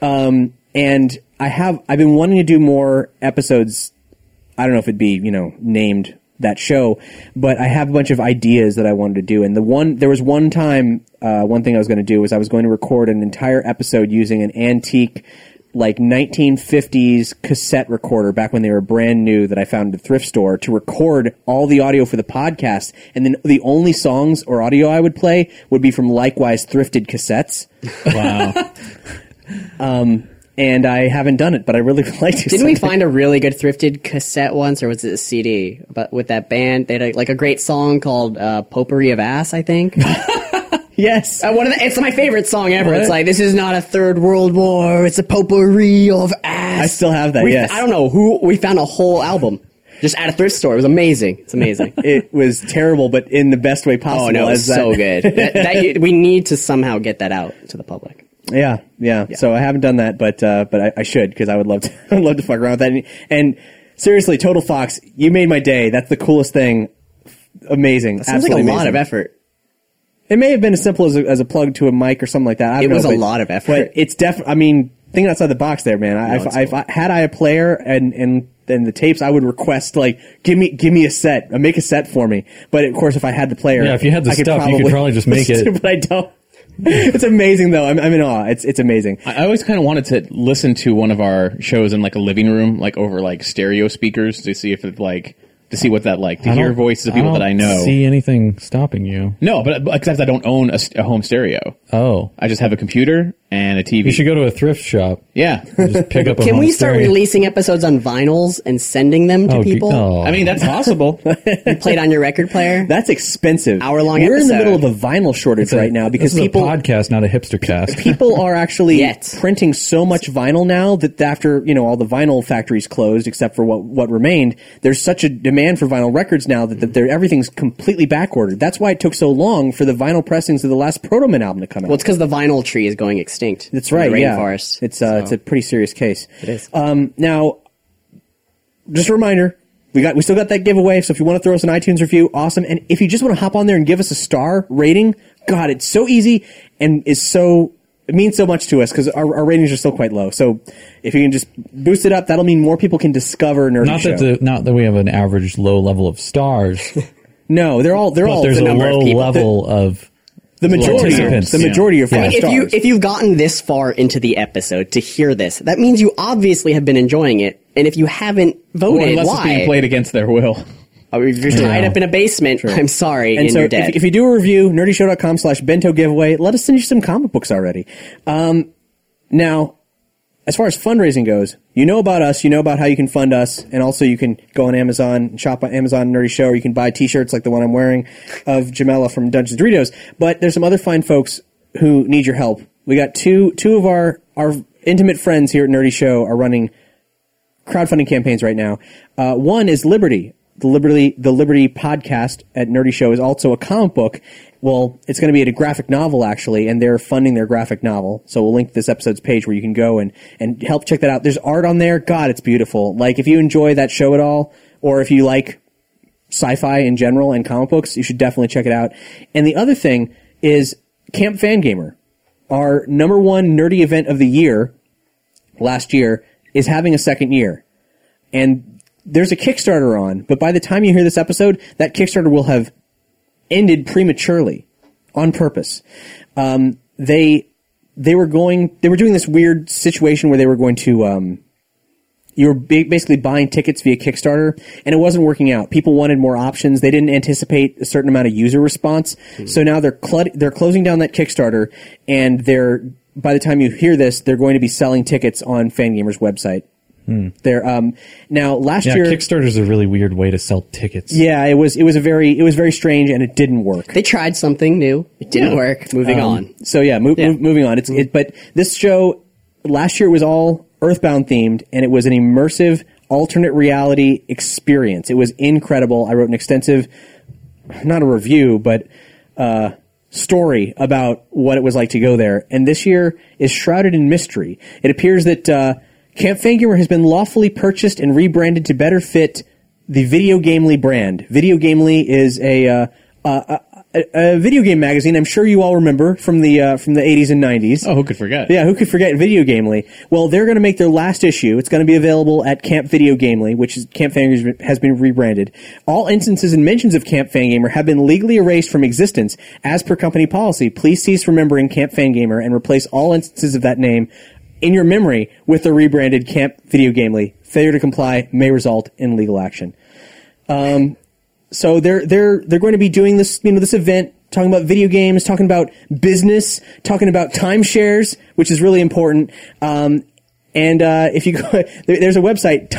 And I've been wanting to do more episodes. I don't know if it'd be, named that show, but I have a bunch of ideas that I wanted to do. And there was one time, one thing I was going to do was I was going to record an entire episode using an antique, like 1950s cassette recorder back when they were brand new that I found at a thrift store to record all the audio for the podcast. And then the only songs or audio I would play would be from likewise thrifted cassettes. Wow. And I haven't done it, but I really would like to. Didn't we find a really good thrifted cassette once, or was it a CD? But with that band, they had a great song called "Potpourri of Ass," I think. Yes. It's my favorite song ever. What? It's like, this is not a third world war. It's a potpourri of ass. I still have that, yes. I don't know who. We found a whole album just at a thrift store. It was amazing. It's amazing. It was terrible, but in the best way possible. Oh no, it's so good. We need to somehow get that out to the public. Yeah. So I haven't done that, but I should, because I would love to. I'd love to fuck around with that. And seriously, Total Fox, you made my day. That's the coolest thing. Amazing. Sounds like a Absolutely lot amazing. of effort. It may have been as simple as a plug to a mic or something like that. I don't It was know, a but- lot of effort. But it's definitely. I mean, thinking outside the box there, man. it's cool. Had I a player and the tapes, I would request give me a set, make a set for me. But of course, if I had the player, Yeah, if you had the I stuff, you could probably just make it. But I don't. It's amazing though. I'm in awe. It's amazing. I always kind of wanted to listen to one of our shows in like a living room, like over like stereo speakers to see if it like to see what that like, to hear voices of people that I know. See anything stopping you? No, but except I don't own a home stereo. Oh, I just have a computer and a TV. you should go to a thrift shop. Yeah. Just pick up a Can home we start stereo. releasing episodes on vinyls and sending them to people? Oh. I mean, that's possible. You play it on your record player? That's expensive. Hour-long We're in the episode. middle of a vinyl shortage right now because this is people a podcast, not a hipster cast. people are actually Yet. printing so much vinyl now that after all the vinyl factories closed except for what remained, there's such a demand for vinyl records now that everything's completely backordered. That's why it took so long for the vinyl pressings of the last Proto Man album to come out. Well, it's because the vinyl tree is going extinct. That's in right. the Yeah, rainforest. it's a pretty serious case. It is. Now, just a reminder, we still got that giveaway. So if you want to throw us an iTunes review, awesome. And if you just want to hop on there and give us a star rating, God, it's so easy and it means so much to us because our ratings are still quite low. So if you can just boost it up, that'll mean more people can discover Nerdy Show. Not that we have an average low level of stars, No, they're all but there's the a number of low people. level of the majority. participants. The majority are 5 I mean, stars. if you've gotten this far into the episode to hear this, that means you obviously have been enjoying it. And if you haven't Well, voted, unless why? it's being played against their will. If you're tied Yeah. up in a basement, I'm sorry, And and so you're dead. if you do a review, nerdyshow.com/bento giveaway, let us send you some comic books already. Now, as far as fundraising goes, you know about us, you know about how you can fund us, and also you can go on Amazon and shop on Amazon Nerdy Show, or you can buy t-shirts like the one I'm wearing of Jamela from Dungeons & Doritos. But there's some other fine folks who need your help. We got two of our intimate friends here at Nerdy Show are running crowdfunding campaigns right now. One is Liberty. The Liberty podcast at Nerdy Show is also a comic book. Well, it's going to be a graphic novel, actually, and they're funding their graphic novel. So we'll link this episode's page where you can go and help check that out. There's art on there. God, it's beautiful. Like, if you enjoy that show at all, or if you like sci-fi in general and comic books, you should definitely check it out. And the other thing is Camp Fangamer, our number one nerdy event of the year, last year, is having a second year. And there's a Kickstarter on, but by the time you hear this episode, that Kickstarter will have ended prematurely on purpose. They were doing this weird situation where they were going to, you were basically buying tickets via Kickstarter, and it wasn't working out. People wanted more options. They didn't anticipate a certain amount of user response. So now they're closing down that Kickstarter, and by the time you hear this, they're going to be selling tickets on Fangamer's website. They're now last year Kickstarter's a really weird way to sell tickets. Yeah, it was very strange, and it didn't work. They tried something new. It didn't work. Moving on. So yeah, moving on. But this show last year was all Earthbound themed, and it was an immersive alternate reality experience. It was incredible. I wrote an extensive, not a review, but story about what it was like to go there. And this year is shrouded in mystery. It appears that Camp Fangamer has been lawfully purchased and rebranded to better fit the Video Gamely brand. Video Gamely is a video game magazine. I'm sure you all remember from the 80s and 90s. Oh, who could forget? Yeah, who could forget Video Gamely? Well, they're going to make their last issue. It's going to be available at Camp Video Gamely, which is Camp Fangamer has been rebranded. All instances and mentions of Camp Fangamer have been legally erased from existence. As per company policy, please cease remembering Camp Fangamer and replace all instances of that name in your memory with the rebranded Camp Video Gamely. Failure to comply may result in legal action. So they're going to be doing this, this event, talking about video games, talking about business, talking about timeshares, which is really important. And if you go, there's a website,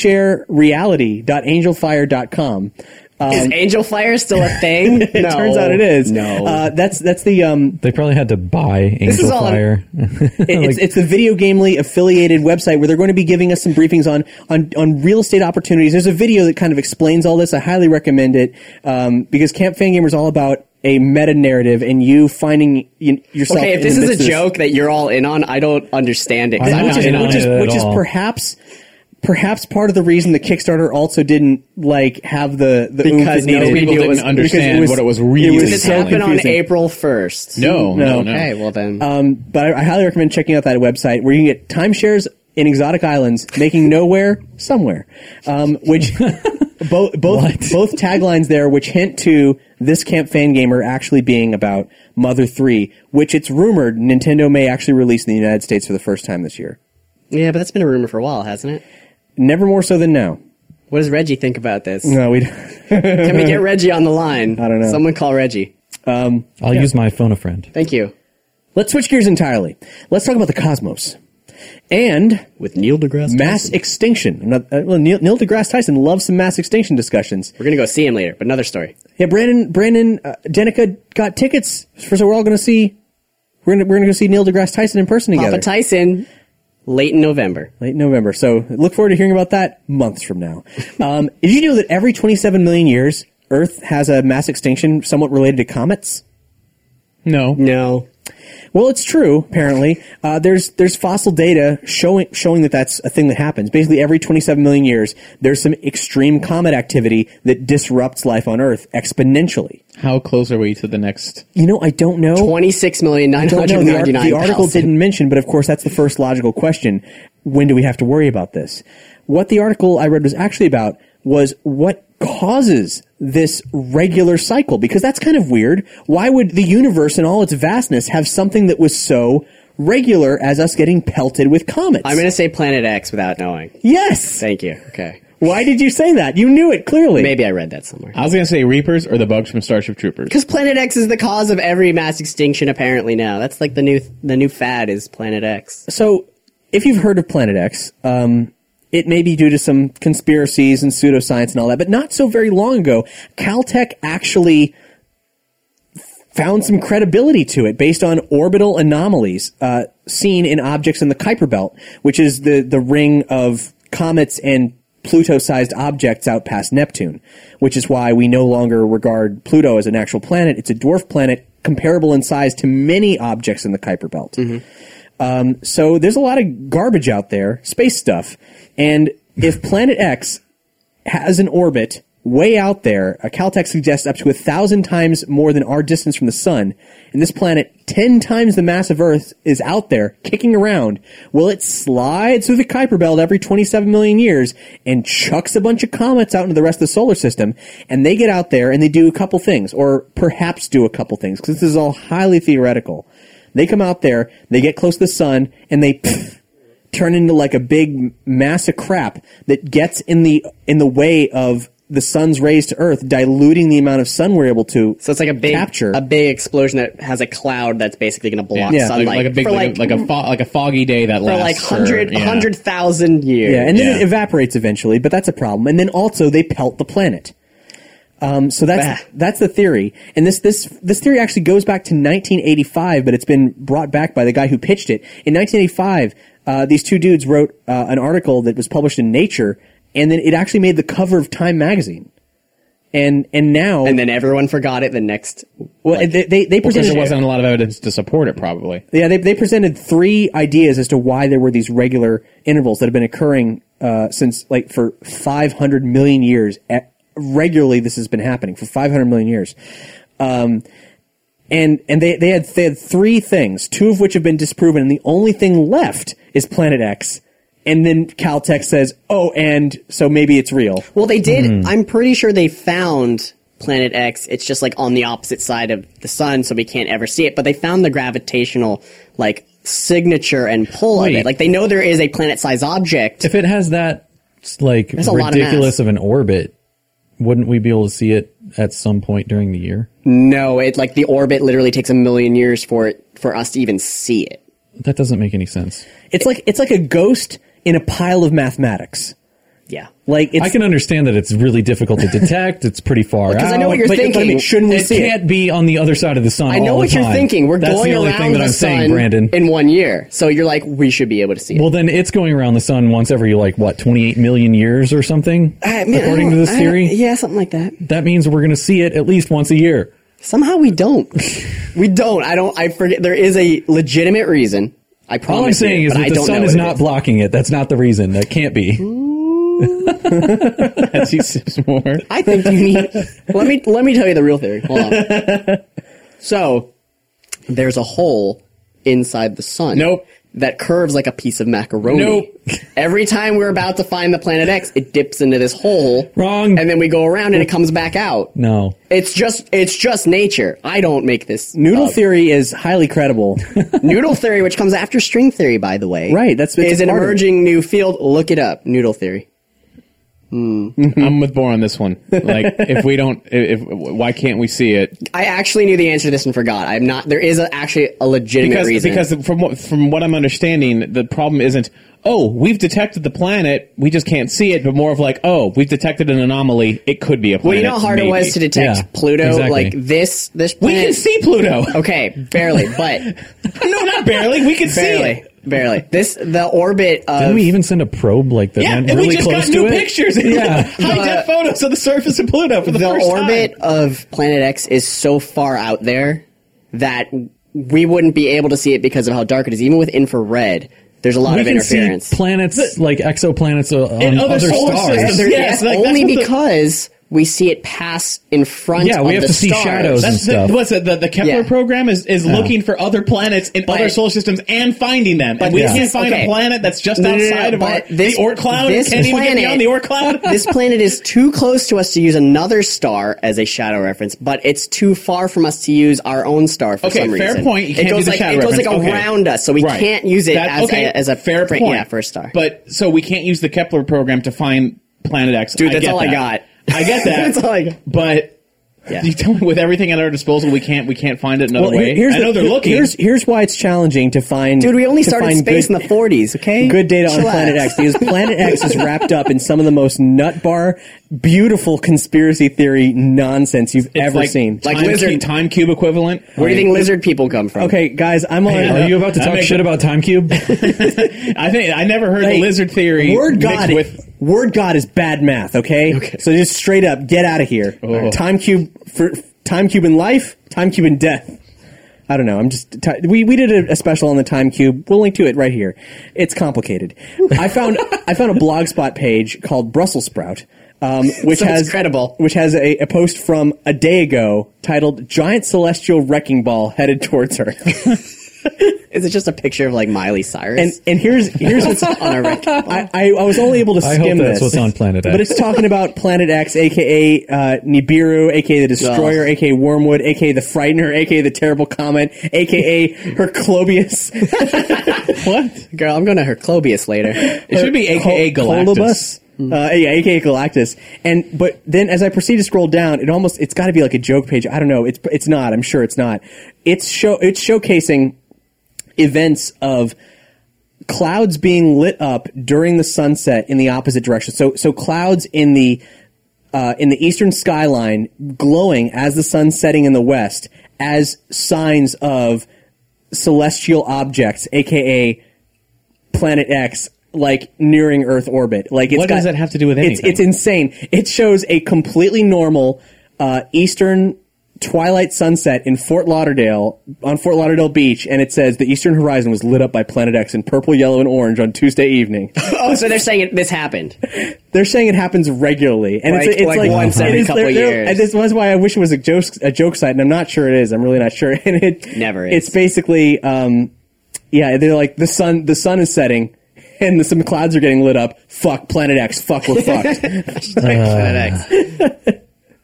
timesharereality.angelfire.com. Is Angel Fire still a thing? It turns out it is. No. That's the They probably had to buy Angel is all- Fire. it's the Video Gamely affiliated website where they're going to be giving us some briefings on real estate opportunities. There's a video that kind of explains all this. I highly recommend it because Camp Fangamer is all about a meta narrative and you finding yourself. Okay, if in this the is midst a of joke that you're all in on, I don't understand it. 'cause I'm I'm not not in in on on it. it. which is all. perhaps part of the reason the Kickstarter also didn't have the oomph Because it needed. nobody People knew it didn't was understand what it was really Did this so happen on confusing. April 1st? No. Okay, well then. But I highly recommend checking out that website where you can get timeshares in exotic islands, making nowhere somewhere. Which both taglines there, which hint to this Camp Fangamer actually being about Mother 3, which it's rumored Nintendo may actually release in the United States for the first time this year. Yeah, but that's been a rumor for a while, hasn't it? Never more so than now. What does Reggie think about this? No, we. Can we get Reggie on the line? I don't know. Someone call Reggie. I'll use my phone a friend. Thank you. Let's switch gears entirely. Let's talk about the cosmos and With Neil deGrasse mass Tyson. extinction. Neil deGrasse Tyson loves some mass extinction discussions. We're going to go see him later, but another story. Yeah, Brandon, Denica got tickets, so we're all going to see. We're going to go see Neil deGrasse Tyson in person together. Papa Tyson, late in November. Late November. So look forward to hearing about that months from now. Did you know that every 27 million years, Earth has a mass extinction somewhat related to comets? No. No. Well, it's true. Apparently, there's fossil data showing that that's a thing that happens. Basically, every 27 million years, there's some extreme comet activity that disrupts life on Earth exponentially. How close are we to the next? You know, I don't know. 26,999,000. The article didn't mention, but of course, that's the first logical question. When do we have to worry about this? What the article I read was actually about was what causes this regular cycle, because that's kind of weird. Why would the universe in all its vastness have something that was so regular as us getting pelted with comets? I'm going to say Planet X without knowing. Yes. Thank you. Okay. Why did you say that? You knew it clearly. Maybe I read that somewhere. I was going to say Reapers or the bugs from Starship Troopers. Because Planet X is the cause of every mass extinction apparently now. That's like the new fad is Planet X. So, if you've heard of Planet X, it may be due to some conspiracies and pseudoscience and all that, but not so very long ago, Caltech actually found some credibility to it based on orbital anomalies seen in objects in the Kuiper Belt, which is the ring of comets and Pluto-sized objects out past Neptune, which is why we no longer regard Pluto as an actual planet. It's a dwarf planet comparable in size to many objects in the Kuiper Belt. Mm-hmm. So there's a lot of garbage out there, space stuff. And if Planet X has an orbit way out there, Caltech suggests up to 1,000 times more than our distance from the sun, and this planet 10 times the mass of Earth is out there kicking around, will it slide through the Kuiper Belt every 27 million years and chucks a bunch of comets out into the rest of the solar system, and they get out there and they do a couple things, or perhaps do a couple things, because this is all highly theoretical. They come out there, they get close to the sun, and they turn into like a big mass of crap that gets in the way of the sun's rays to Earth, diluting the amount of sun we're able to So it's like capture. a big explosion that has a cloud that's basically going to block Yeah. sunlight like a big, for like a foggy day that for lasts like 100,000 years. Yeah, and then it evaporates eventually, but that's a problem. And then also they pelt the planet. So that's the theory. And this theory actually goes back to 1985, but it's been brought back by the guy who pitched it. In 1985, these two dudes wrote an article that was published in Nature, and then it actually made the cover of Time magazine. And now, And then everyone forgot it the next. well, they Because presented there wasn't a lot of evidence to support it, probably. Yeah, they presented 3 ideas as to why there were these regular intervals that have been occurring since, like, for 500 million years. Regularly, this has been happening for 500 million years. And they had 3 things, 2 of which have been disproven, and the only thing left is Planet X. And then Caltech says, oh, and so maybe it's real. Well, they did. I'm pretty sure they found Planet X. It's just like on the opposite side of the sun, so we can't ever see it. But they found the gravitational like signature and pull of Wait. it. Like they know there is a planet-sized object. If it has that like That's a lot of ridiculous mass. of an orbit, wouldn't we be able to see it at some point during the year? No, it like the orbit literally takes a million years for us to even see it. That doesn't make any sense. It's like a ghost in a pile of mathematics. Yeah. Like it's, I can understand that it's really difficult to detect. It's pretty far out. Because I know what you're but I thinking. mean, shouldn't we It see can't be on the other side of the sun. I know all what the you're time. thinking. We're That's going the only around thing that the I'm sun saying, Brandon. in 1 year. So you're like, we should be able to see it. Well, then it's going around the sun once every 28 million years or something, according to this theory. Yeah, something like that. That means we're going to see it at least once a year. Somehow we don't. We don't. I forget. There is a legitimate reason. I promise. All I'm saying you, is but that I the don't sun know is what it not blocking it. That's not the reason. That can't be. As he sips more. I think you need. let me tell you the real theory. Hold on. So there's a hole inside the sun. Nope. That curves like a piece of macaroni. Nope. Every time we're about to find the planet X, it dips into this hole. Wrong. And then we go around and it comes back out. No. It's just nature. I don't make this. noodle up. theory is highly credible. Noodle theory, which comes after string theory, by the way. Right, that's- it's is a an part of it. emerging new field. Look it up. Noodle theory. I'm with Boar on this one. Like, if we don't, why can't we see it? I actually knew the answer to this and forgot. I'm not. There is actually a legitimate reason. Because from what I'm understanding, the problem isn't, oh, we've detected the planet, we just can't see it, but more of like, oh, we've detected an anomaly, it could be a planet. Well, you know how hard it was to detect Yeah, Pluto? exactly. Like this planet. We can see Pluto. Okay, barely, but No, not barely. We can see it. barely. The orbit of Didn't we even send a probe like that Yeah, went and really we just close got to new it? pictures. Yeah. High-def photos of the surface of Pluto for the first orbit time. of Planet X is so far out there that we wouldn't be able to see it because of how dark it is. Even with infrared, there's a lot We of can interference. see planets like exoplanets on In other solar stars. systems. There- Yes, like, that's only what the- because we see it pass in front Yeah, of we have the to see stars. shadows and That's stuff. what's it, the Kepler Yeah. program is looking for other planets in other solar systems and finding them. And we yeah. can't find Okay. a planet that's just No, outside of but the Oort cloud. It this can't even get beyond the Oort cloud. This planet is too close to us to use another star as a shadow reference, but it's too far from us to use our own star for Okay, some fair reason. point. You can't it goes use a like shadow it goes like reference. Okay. around us, so we Right. can't use it That- as a fair point. Yeah, for a star. But so we can't use the Kepler program to find Planet X. Dude, that's get all I that. got. I get that. That's all I got. But Yeah. you tell me, with everything at our disposal, we can't find it another way. here's I know they're looking. Here's why it's challenging to find. Dude, we only to started find space good, in the 40s, okay? good data on Chillax. Planet X because Planet X is wrapped up in some of the most nut bar, beautiful conspiracy theory nonsense you've It's ever like seen. Like time, lizard- time cube equivalent. Where do you think lizard people come from? Okay, guys, I'm on. Are you about to That talk makes shit it- about Time Cube? I think I never heard Hey, the lizard theory Word mixed God, with. word God is bad math. Okay, so just straight up, get out of here. Oh. Time cube for time cube in life, time cube in death. I don't know. I'm just we did a special on the time cube. We'll link to it right here. It's complicated. I found a blogspot page called Brussels Sprout. Which So it's has credible. which has a post from a day ago titled "Giant Celestial Wrecking Ball Headed Towards Earth." Is it just a picture of like Miley Cyrus? And here's what's on a wrecking ball? I was only able to I skim hope that's this. what's on Planet X. But it's talking about Planet X, aka Nibiru, aka the Destroyer, Oh. aka Wormwood, aka the Frightener, aka the Terrible Comet, aka Herclobius. What? Girl, I'm going to Herclobius later. It should be AKA Galactus. Yeah, aka Galactus. But then as I proceed to scroll down, it's got to be like a joke page. I don't know. It's not. I'm sure it's not. It's showcasing events of clouds being lit up during the sunset in the opposite direction. So clouds in the eastern skyline glowing as the sun's setting in the west as signs of celestial objects, aka Planet X, like nearing Earth orbit. Like, What does that have to do with anything? It's insane. It shows a completely normal eastern twilight sunset in Fort Lauderdale Beach, and it says the eastern horizon was lit up by Planet X in purple, yellow, and orange on Tuesday evening. Oh, so they're saying this happened. They're saying it happens regularly, and Like- it's like like once every it is- couple years. And this was why I wish it was a joke site, and I'm not sure it is. I'm really not sure. And it Never is. It's basically, yeah, they're like the sun is setting. And some clouds are getting lit up. Fuck Planet X. Fuck, we're fucked. Planet X.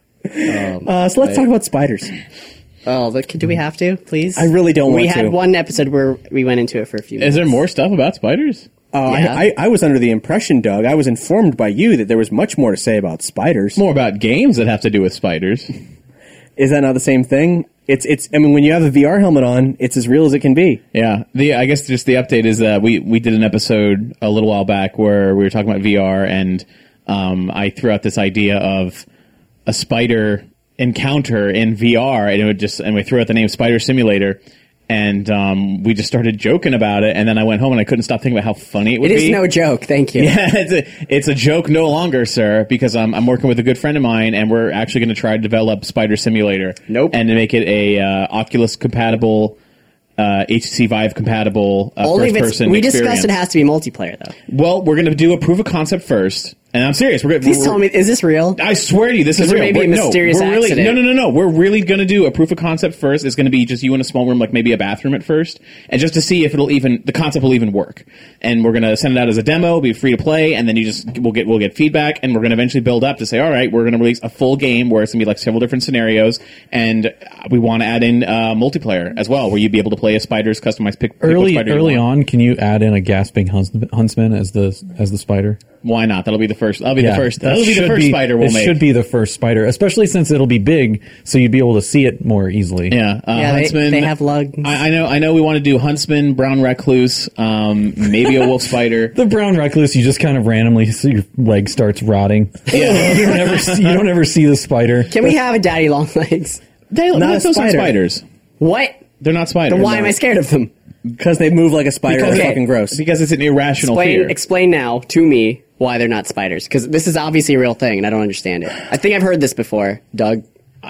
So let's talk about spiders. Oh, but do we have to, please? I really don't want We to. had one episode where we went into it for a few minutes. Is there more stuff about spiders? Yeah. I was under the impression, Doug, I was informed by you that there was much more to say about spiders. More about games that have to do with spiders. Is that not the same thing? It's. I mean, when you have a VR helmet on, it's as real as it can be. Yeah, I guess just the update is that we did an episode a little while back where we were talking about VR, and I threw out this idea of a spider encounter in VR, and we threw out the name Spider Simulator, and we just started joking about it, and then I went home and I couldn't stop thinking about how funny it would It be. is no joke. Thank you. Yeah, it's a joke no longer, sir, because I'm working with a good friend of mine, and we're actually going to try to develop Spider Simulator. Nope. And to make it a Oculus compatible, HTC Vive compatible Only first if person. we discussed it has to be multiplayer, though. Well, we're going to do a proof of concept first, and I'm serious. Please tell me, is this real? I swear to you, this is there real. may be a mysterious we're really, accident. No. We're really going to do a proof of concept first. It's going to be just you in a small room, like maybe a bathroom at first, and just to see if the concept will even work. And we're going to send it out as a demo, be free to play, and then we'll get feedback, and we're going to eventually build up to say, all right, we're going to release a full game where it's going to be like several different scenarios, and we want to add in multiplayer as well, where you'd be able to play as spiders, customized pick what spider you Early want. on, can you add in a gasping huntsman as the spider? Why not? That'll be the first. I'll be the first. that That'll be the should first spider we'll it make. should be the first spider, especially since it'll be big, so you'd be able to see it more easily. Yeah, Huntsman. they have lugs. I know. We want to do Huntsman, brown recluse, maybe a wolf spider. The brown recluse, you just kind of randomly see your leg starts rotting. Yeah. you don't ever see the spider. Can we have a daddy long legs? Those aren't spiders. What? They're not spiders. Then why am I scared of them? Because they move like a spider. Because- It's fucking gross. Because it's an irrational fear. Explain now to me why they're not spiders. Because this is obviously a real thing, and I don't understand it. I think I've heard this before, Doug.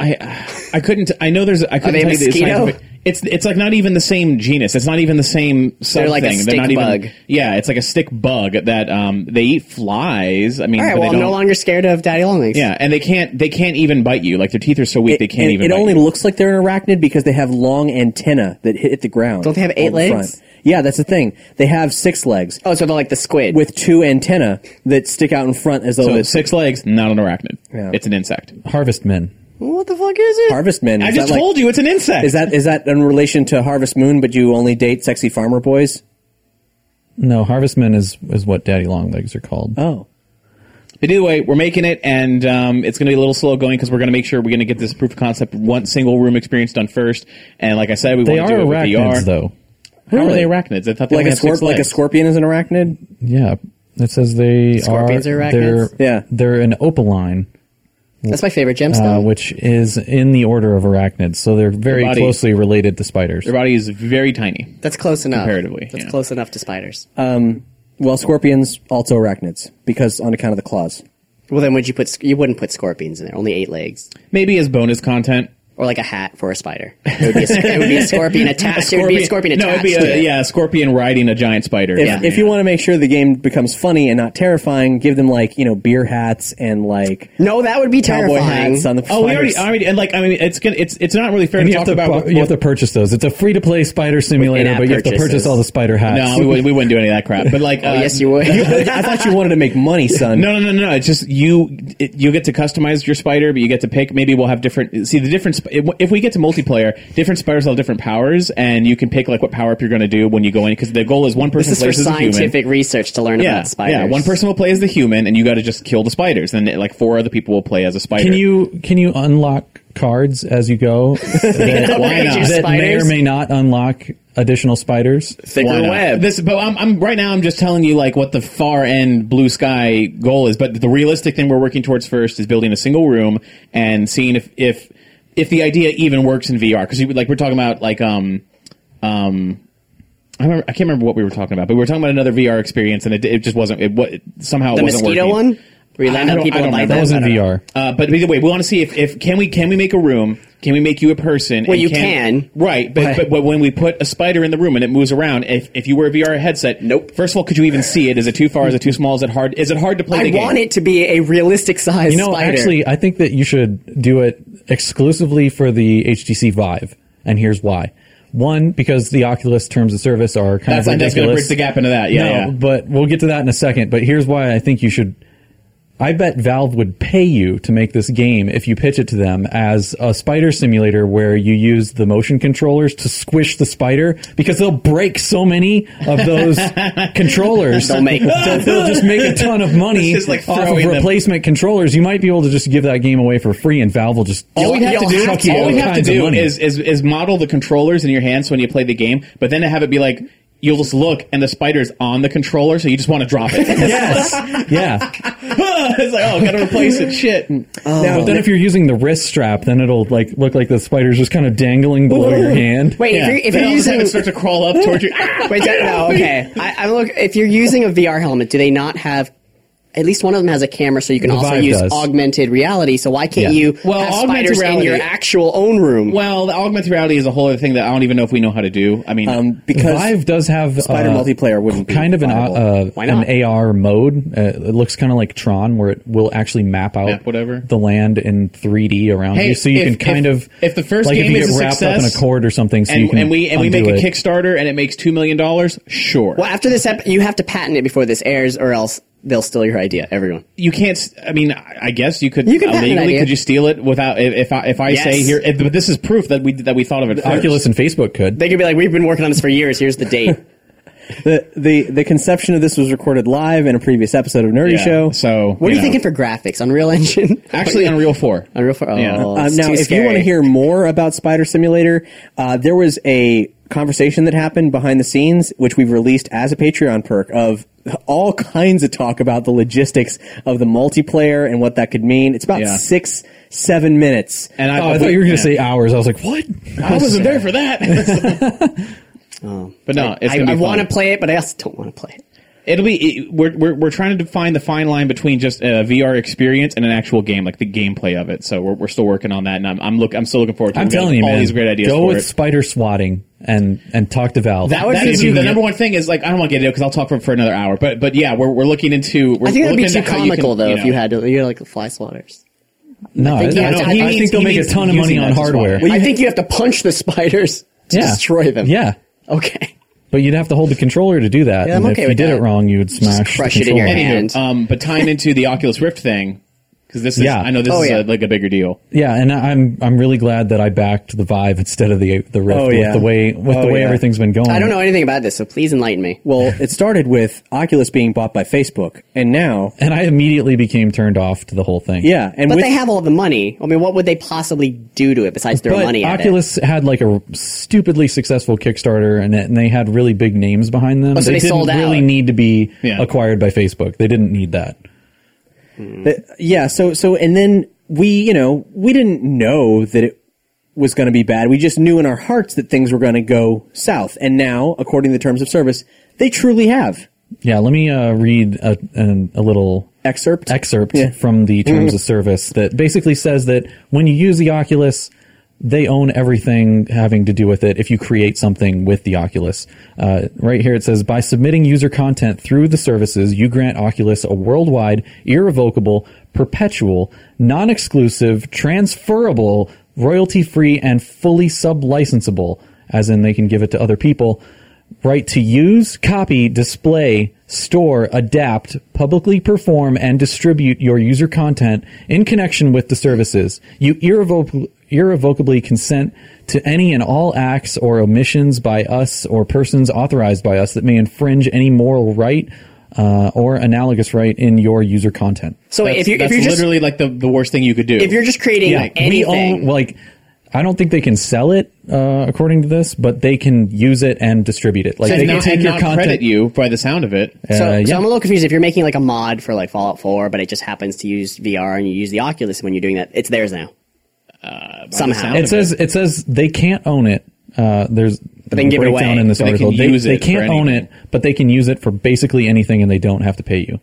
I couldn't. I know there's. I couldn't they tell you the mosquito? scientific. It's like not even the same genus. It's not even the same sub They're like a thing. stick not bug. even. Yeah, it's like a stick bug that they eat flies. I mean, All right, but well, they I'm don't. no longer scared of daddy long legs. Yeah, and they can't even bite you. Like their teeth are so weak they can't even. It bite only you. looks like they're an arachnid because they have long antenna that hit the ground. Don't they have 8 on the legs? front. Yeah, that's the thing. They have 6 legs Oh, so they're like the squid. with 2 antenna that stick out in front as though So it's 6 legs, not an arachnid. Yeah. It's an insect. Harvestmen. What the fuck is it? harvestmen. I Is just that like- told you it's an insect. Is that in relation to Harvest Moon, but you only date sexy farmer boys? No, harvestmen is what daddy long legs are called. Oh. But either way, we're making it, and it's going to be a little slow going because we're going to make sure we're going to get this proof of concept one single room experience done first. And like I said, we They want are to do it with arachnids, VR. though. How are Really? they arachnids? I thought they Like only a had 6 like a legs. scorpion is an arachnid? Yeah, it says they Scorpions are arachnids? Yeah. They're an opaline, That's my favorite gemstone. which is in the order of arachnids. So they're very body- closely related to spiders. Their body is very tiny. That's close enough. Comparatively, That's yeah. close enough to spiders. Well, scorpions also arachnids because on account of the claws. Well, then you wouldn't put scorpions in there. Only 8 legs. Maybe as bonus content. Or like a hat for a spider. It would be a scorpion attached. It would be a scorpion attached. No, it'd be to it. a scorpion riding a giant spider. If you want to make sure the game becomes funny and not terrifying, give them beer hats and No, that would be cowboy terrifying. hats on the Oh, we fires. already, and it's not really fair And to you have talk to, about. you have to purchase those. It's a free-to-play spider simulator, in-app but you have to purchases. purchase all the spider hats. No, we wouldn't do any of that crap. But like, Yes, you would. I thought you wanted to make money, son. No. It's just you get to customize your spider, but you get to pick. Maybe we'll have different. See the difference. If we get to multiplayer, different spiders will have different powers, and you can pick like what power up you're going to do when you go in. Because the goal is one person This is for plays as a human. scientific research to learn about spiders. Yeah, one person will play as the human, and you got to just kill the spiders. Then like 4 other people will play as a spider. Can you unlock cards as you go that, Why not? that may or Spiders? may not unlock additional spiders? Thicker Why not? web. But I'm right now. I'm just telling you like what the far end blue sky goal is. But the realistic thing we're working towards first is building a single room and seeing if the idea even works in VR. Because we're talking about I can't remember what we were talking about, but we were talking about another VR experience, and it just wasn't. Somehow The it wasn't mosquito working. one? Where you land I on don't- people I and don't bite remember. them? That was in VR. But either way, we want to see if can we make a room? Can we make you a person? Well, and you can. Right, but when we put a spider in the room and it moves around, if you wear a VR headset, Nope. First of all, could you even see it? Is it too far? Is it too small? Is it hard? Is it hard to play the I game? want it to be a realistic size spider. Actually, I think that you should do it exclusively for the HTC Vive, and here's why. One, because the Oculus terms of service are kind That's of ridiculous. going to bridge the gap into that. Yeah, no, yeah. but we'll get to that in a second. But here's why I think you should. I bet Valve would pay you to make this game if you pitch it to them as a spider simulator where you use the motion controllers to squish the spider, because they'll break so many of those controllers. They'll just make a ton of money It's just like off of throwing them. replacement controllers. You might be able to just give that game away for free, and Valve will just All we have to do, chuck you all all we have to kinds of do money. is model the controllers in your hands when you play the game, but then to have it be like you'll just look and the spider's on the controller, so you just want to drop it. Yes, yeah. It's like, oh, gotta replace it. Shit. Now, But then if you're using the wrist strap, then it'll like look like the spider's just kind of dangling below your hand. Wait, Yeah. if Then you're all of a sudden using it starts to crawl up towards you. Wait, no, okay. I look. If you're using a VR helmet, do they not have? At least one of them has a camera, so you can The also Vive use does. augmented reality. So why can't Yeah. you Well, have augmented spiders in your reality- actual own room? Well, the augmented reality is a whole other thing that I don't even know if we know how to do. I mean, because Vive does have spider multiplayer wouldn't be kind of viable. Why not? an AR mode. It looks kind of like Tron, where it will actually map out Map whatever. the land in 3D around Hey, you, so you if- can kind if- of if the first like game if you is get a wrapped up in a success, cord or something, so you and, can and we undo make a it. Kickstarter and it makes $2 million. Sure. Well, after this, you have to patent it before this airs, or else they'll steal your idea. Everyone. You can't. I mean, I guess you could. You could patent an legally. idea. Could you steal it without? If I Yes. say here, but this is proof that we thought of it first. Oculus and Facebook could. They could be like, "We've been working on this for years. Here's the date." The conception of this was recorded live in a previous episode of Nerdy Yeah, Show. So What are you thinking for graphics? Unreal Engine? Actually, Unreal 4. Unreal 4? Oh, Yeah. it's Now, too if scary. you want to hear more about Spider Simulator, there was a conversation that happened behind the scenes, which we've released as a Patreon perk, of all kinds of talk about the logistics of the multiplayer and what that could mean. It's about Yeah. 6-7 minutes. And I thought you were going to say hours. I was like, what? I wasn't there for that. But no, it's gonna be I want to fun. play it, but I also don't want to play it. We're trying to define the fine line between just a VR experience and an actual game, like the gameplay of it. So we're still working on that, and I'm still looking forward to. I'm telling you, all man. these great ideas. Go for with it. spider swatting and talk to Valve. That would That be is too the number one thing is like I don't want to get into it because I'll talk for another hour. But yeah, we're looking into. I think we're that'd be looking too into how comical, though, if know- you had like the fly swatters. no, I think you have to- he think they'll he make a means ton of money using on that to hardware. swat. I think you have to punch the spiders to Yeah. destroy them. Yeah. Okay. But you'd have to hold the controller to do that. Yeah, I'm and okay if you with did that. it wrong, you would smash crush the it in your controller. hand. Anywho, but tying into the Oculus Rift thing because this is Yeah. I know this Oh, is yeah. like a bigger deal. Yeah, and I'm really glad that I backed the Vive instead of the Rift Oh, yeah. with the way Yeah. everything's been going. I don't know anything about this, so please enlighten me. Well, it started with Oculus being bought by Facebook, and now, And I immediately became turned off to the whole thing. yeah, and But with, they have all the money. I mean, what would they possibly do to it besides throw But money at it? Oculus had like a stupidly successful Kickstarter, and they had really big names behind them. Oh, so they didn't sold out. really need to be Yeah. acquired by Facebook. They didn't need that. yeah, so and then we didn't know that it was going to be bad. We just knew in our hearts that things were going to go south, and now, according to the terms of service, they truly have. Yeah, let me read a little Excerpt Yeah. from the terms of service that basically says that when you use the Oculus, they own everything having to do with it if you create something with the Oculus. Right here it says, by submitting user content through the services, you grant Oculus a worldwide, irrevocable, perpetual, non-exclusive, transferable, royalty-free, and fully sub-licensable, as in they can give it to other people, right to use, copy, display, store, adapt, publicly perform, and distribute your user content in connection with the services. You irrevocably consent to any and all acts or omissions by us or persons authorized by us that may infringe any moral right or analogous right in your user content. So That's if you're just literally like the worst thing you could do. if you're just creating anything, we own, like, I don't think they can sell it according to this, but they can use it and distribute it. Like, and they can not, take and your not content. credit you by the sound of it. So yeah. I'm a little confused. If you're making like a mod for like Fallout 4, but it just happens to use VR and you use the Oculus when you're doing that, it's theirs now. Somehow. sound of It says they can't own it. There's they can give it breakdown away. in this But they can article. use They it for can't own anything. it, but they can use it for basically anything, and they don't have to pay you.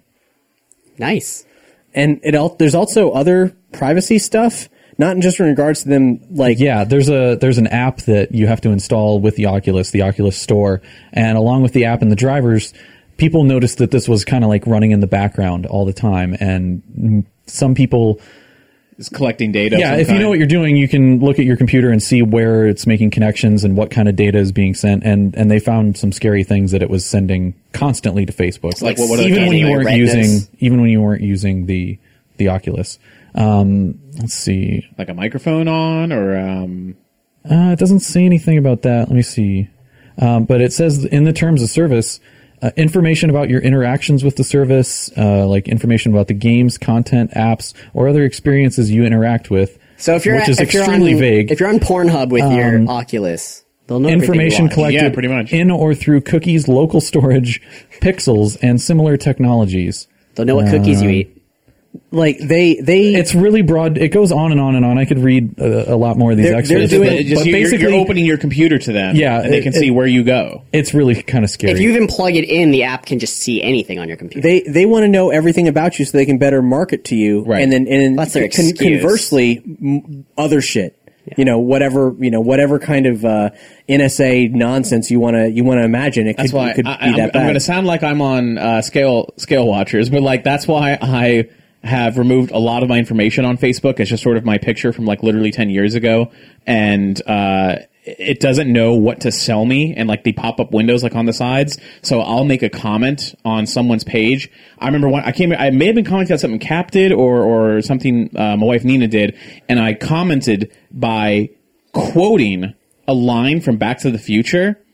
Nice. And there's also other privacy stuff, not just in regards to them, like, Yeah, there's an app that you have to install with the Oculus Store, and along with the app and the drivers, people noticed that this was kind of like running in the background all the time, and some people. It's collecting data. Yeah, if you know what you're doing, you can look at your computer and see where it's making connections and what kind of data is being sent. And they found some scary things that it was sending constantly to Facebook. Like what are they even when you scanning, weren't like retinas? using the Oculus. Let's see. like a microphone on or It doesn't say anything about that. Let me see. But it says in the terms of service, information about your interactions with the service, like information about the games, content, apps, or other experiences you interact with. So if you're which is if you're extremely on, vague. if you're on Pornhub with your Oculus, they'll know Information everything you watch. collected Yeah, pretty much. in or through cookies, local storage, pixels, and similar technologies. They'll know what cookies you eat. like they It's really broad. It goes on and on and on. I could read a lot more of these They're excerpts. doing- but, just but you're basically, opening your computer to them. Yeah, and they can see where you go. it's really kind of scary. If you even plug it in, the app can just see anything on your computer. they want to know everything about you so they can better market to you, Right. and then That's their excuse. conversely, other shit. Whatever kind of NSA nonsense you want to imagine. It That's could, why it could I'm be that bad. going to sound like I'm on Scale Watchers, but like that's why I have removed a lot of my information on Facebook. It's just sort of my picture from like literally 10 years ago, and it doesn't know what to sell me, and like the pop-up windows like on the sides. So I'll make a comment on someone's page. I remember when I may have been commenting on something Cap did or something my wife Nina did, and I commented by quoting a line from Back to the Future.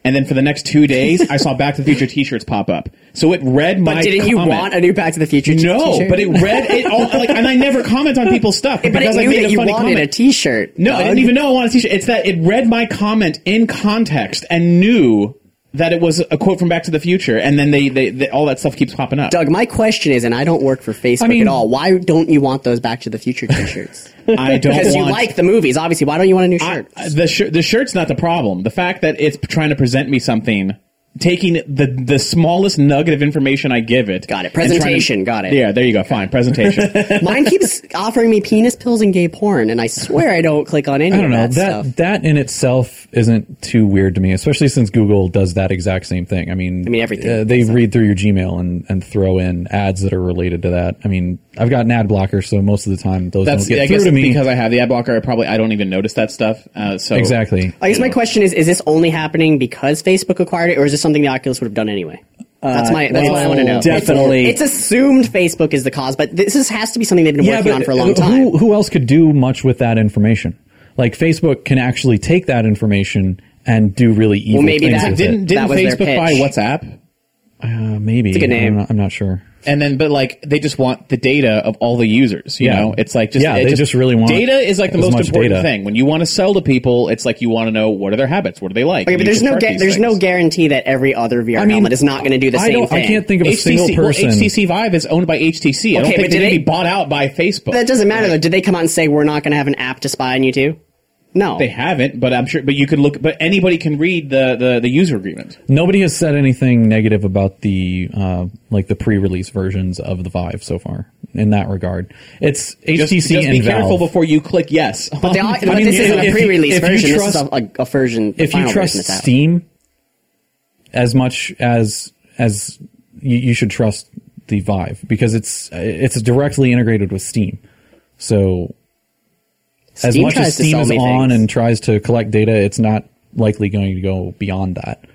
And then for the next 2 days, I saw Back to the Future T-shirts pop up. So it read my But didn't you comment. want a new Back to the Future No, t-shirt? but it read it all, like, and I never comment on people's stuff But because it I knew made that a you funny wanted comment. a t-shirt. No, I didn't even know I wanted a T-shirt. It's that it read my comment in context and knew that it was a quote from Back to the Future, and then they all that stuff keeps popping up. Doug, my question is, and I don't work for Facebook at all, why don't you want those Back to the Future t-shirts? I don't Because you want- like the movies, obviously. Why don't you want a new shirt? The shirt's not the problem. The fact that it's trying to present me something, taking the smallest nugget of information I give it. Got it. and trying to- Presentation. Got it. Yeah, there you go. Fine. Presentation. Mine keeps offering me penis pills and gay porn, and I swear I don't click on any I don't know. of that stuff. That in itself isn't too weird to me, especially since Google does that exact same thing. I mean, everything. They read through your Gmail and throw in ads that are related to that. I mean, I've got an ad blocker, so most of the time those That's don't I get through guess to me. because I have the ad blocker. I don't even notice that stuff. So Exactly. I guess my question is this only happening because Facebook acquired it, or is this something the Oculus would have done anyway? That's what I want to know. definitely. It's assumed Facebook is the cause, but this has to be something they've been working on for a long time. Who else could do much with that information? Like Facebook can actually take that information and do really evil maybe things that- with Didn't it. That was their Facebook buy pitch. WhatsApp? Maybe. It's a good name. I'm not sure. And then, but like, they just want the data of all the users. You Yeah. know, it's like They just really want data is like the as most much important data. thing. When you want to sell to people, it's like you want to know what are their habits, what do they like. Okay, And but you there's can no chart these there's no things. guarantee that every other VR I mean, helmet is not going to do the same thing. I can't think of a single person. Well, HTC Vive is owned by HTC. I don't Okay, think but they did need to they- be bought out by Facebook. That doesn't matter though. Did they come out and say we're not going to have an app to spy on you too? No. They haven't, but I'm sure. But you could look. But anybody can read the user agreement. Nobody has said anything negative about the like the pre-release versions of the Vive so far. In that regard, it's HTC Just and be Valve. careful before you click yes. But, I mean, this isn't a if you- pre-release if you version. trust- This is a version. If you final trust version that's out. Steam as much as you should trust the Vive because it's directly integrated with Steam. So as Steam much tries as to Steam sell is me on things. and tries to collect data, it's not likely going to go beyond that.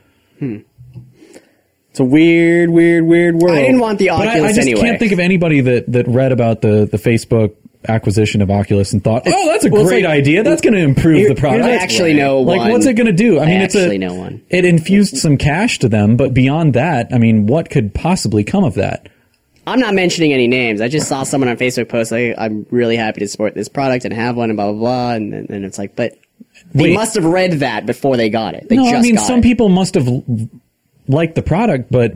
It's a weird world. I didn't want the But Oculus I just anyway. can't think of anybody that read about the Facebook acquisition of Oculus and thought, oh, that's a Well, it's great like- idea. That's going to improve the product. I actually know Like, one. what's it going to do? I mean, actually know one. It infused some cash to them, but beyond that, I mean, what could possibly come of that? I'm not mentioning any names. I just saw someone on Facebook post, like, I'm really happy to support this product and have one and blah, blah, blah. And then it's like, but they Wait. must have read that before they got it. They No, just I mean, got some it. people must have liked the product, but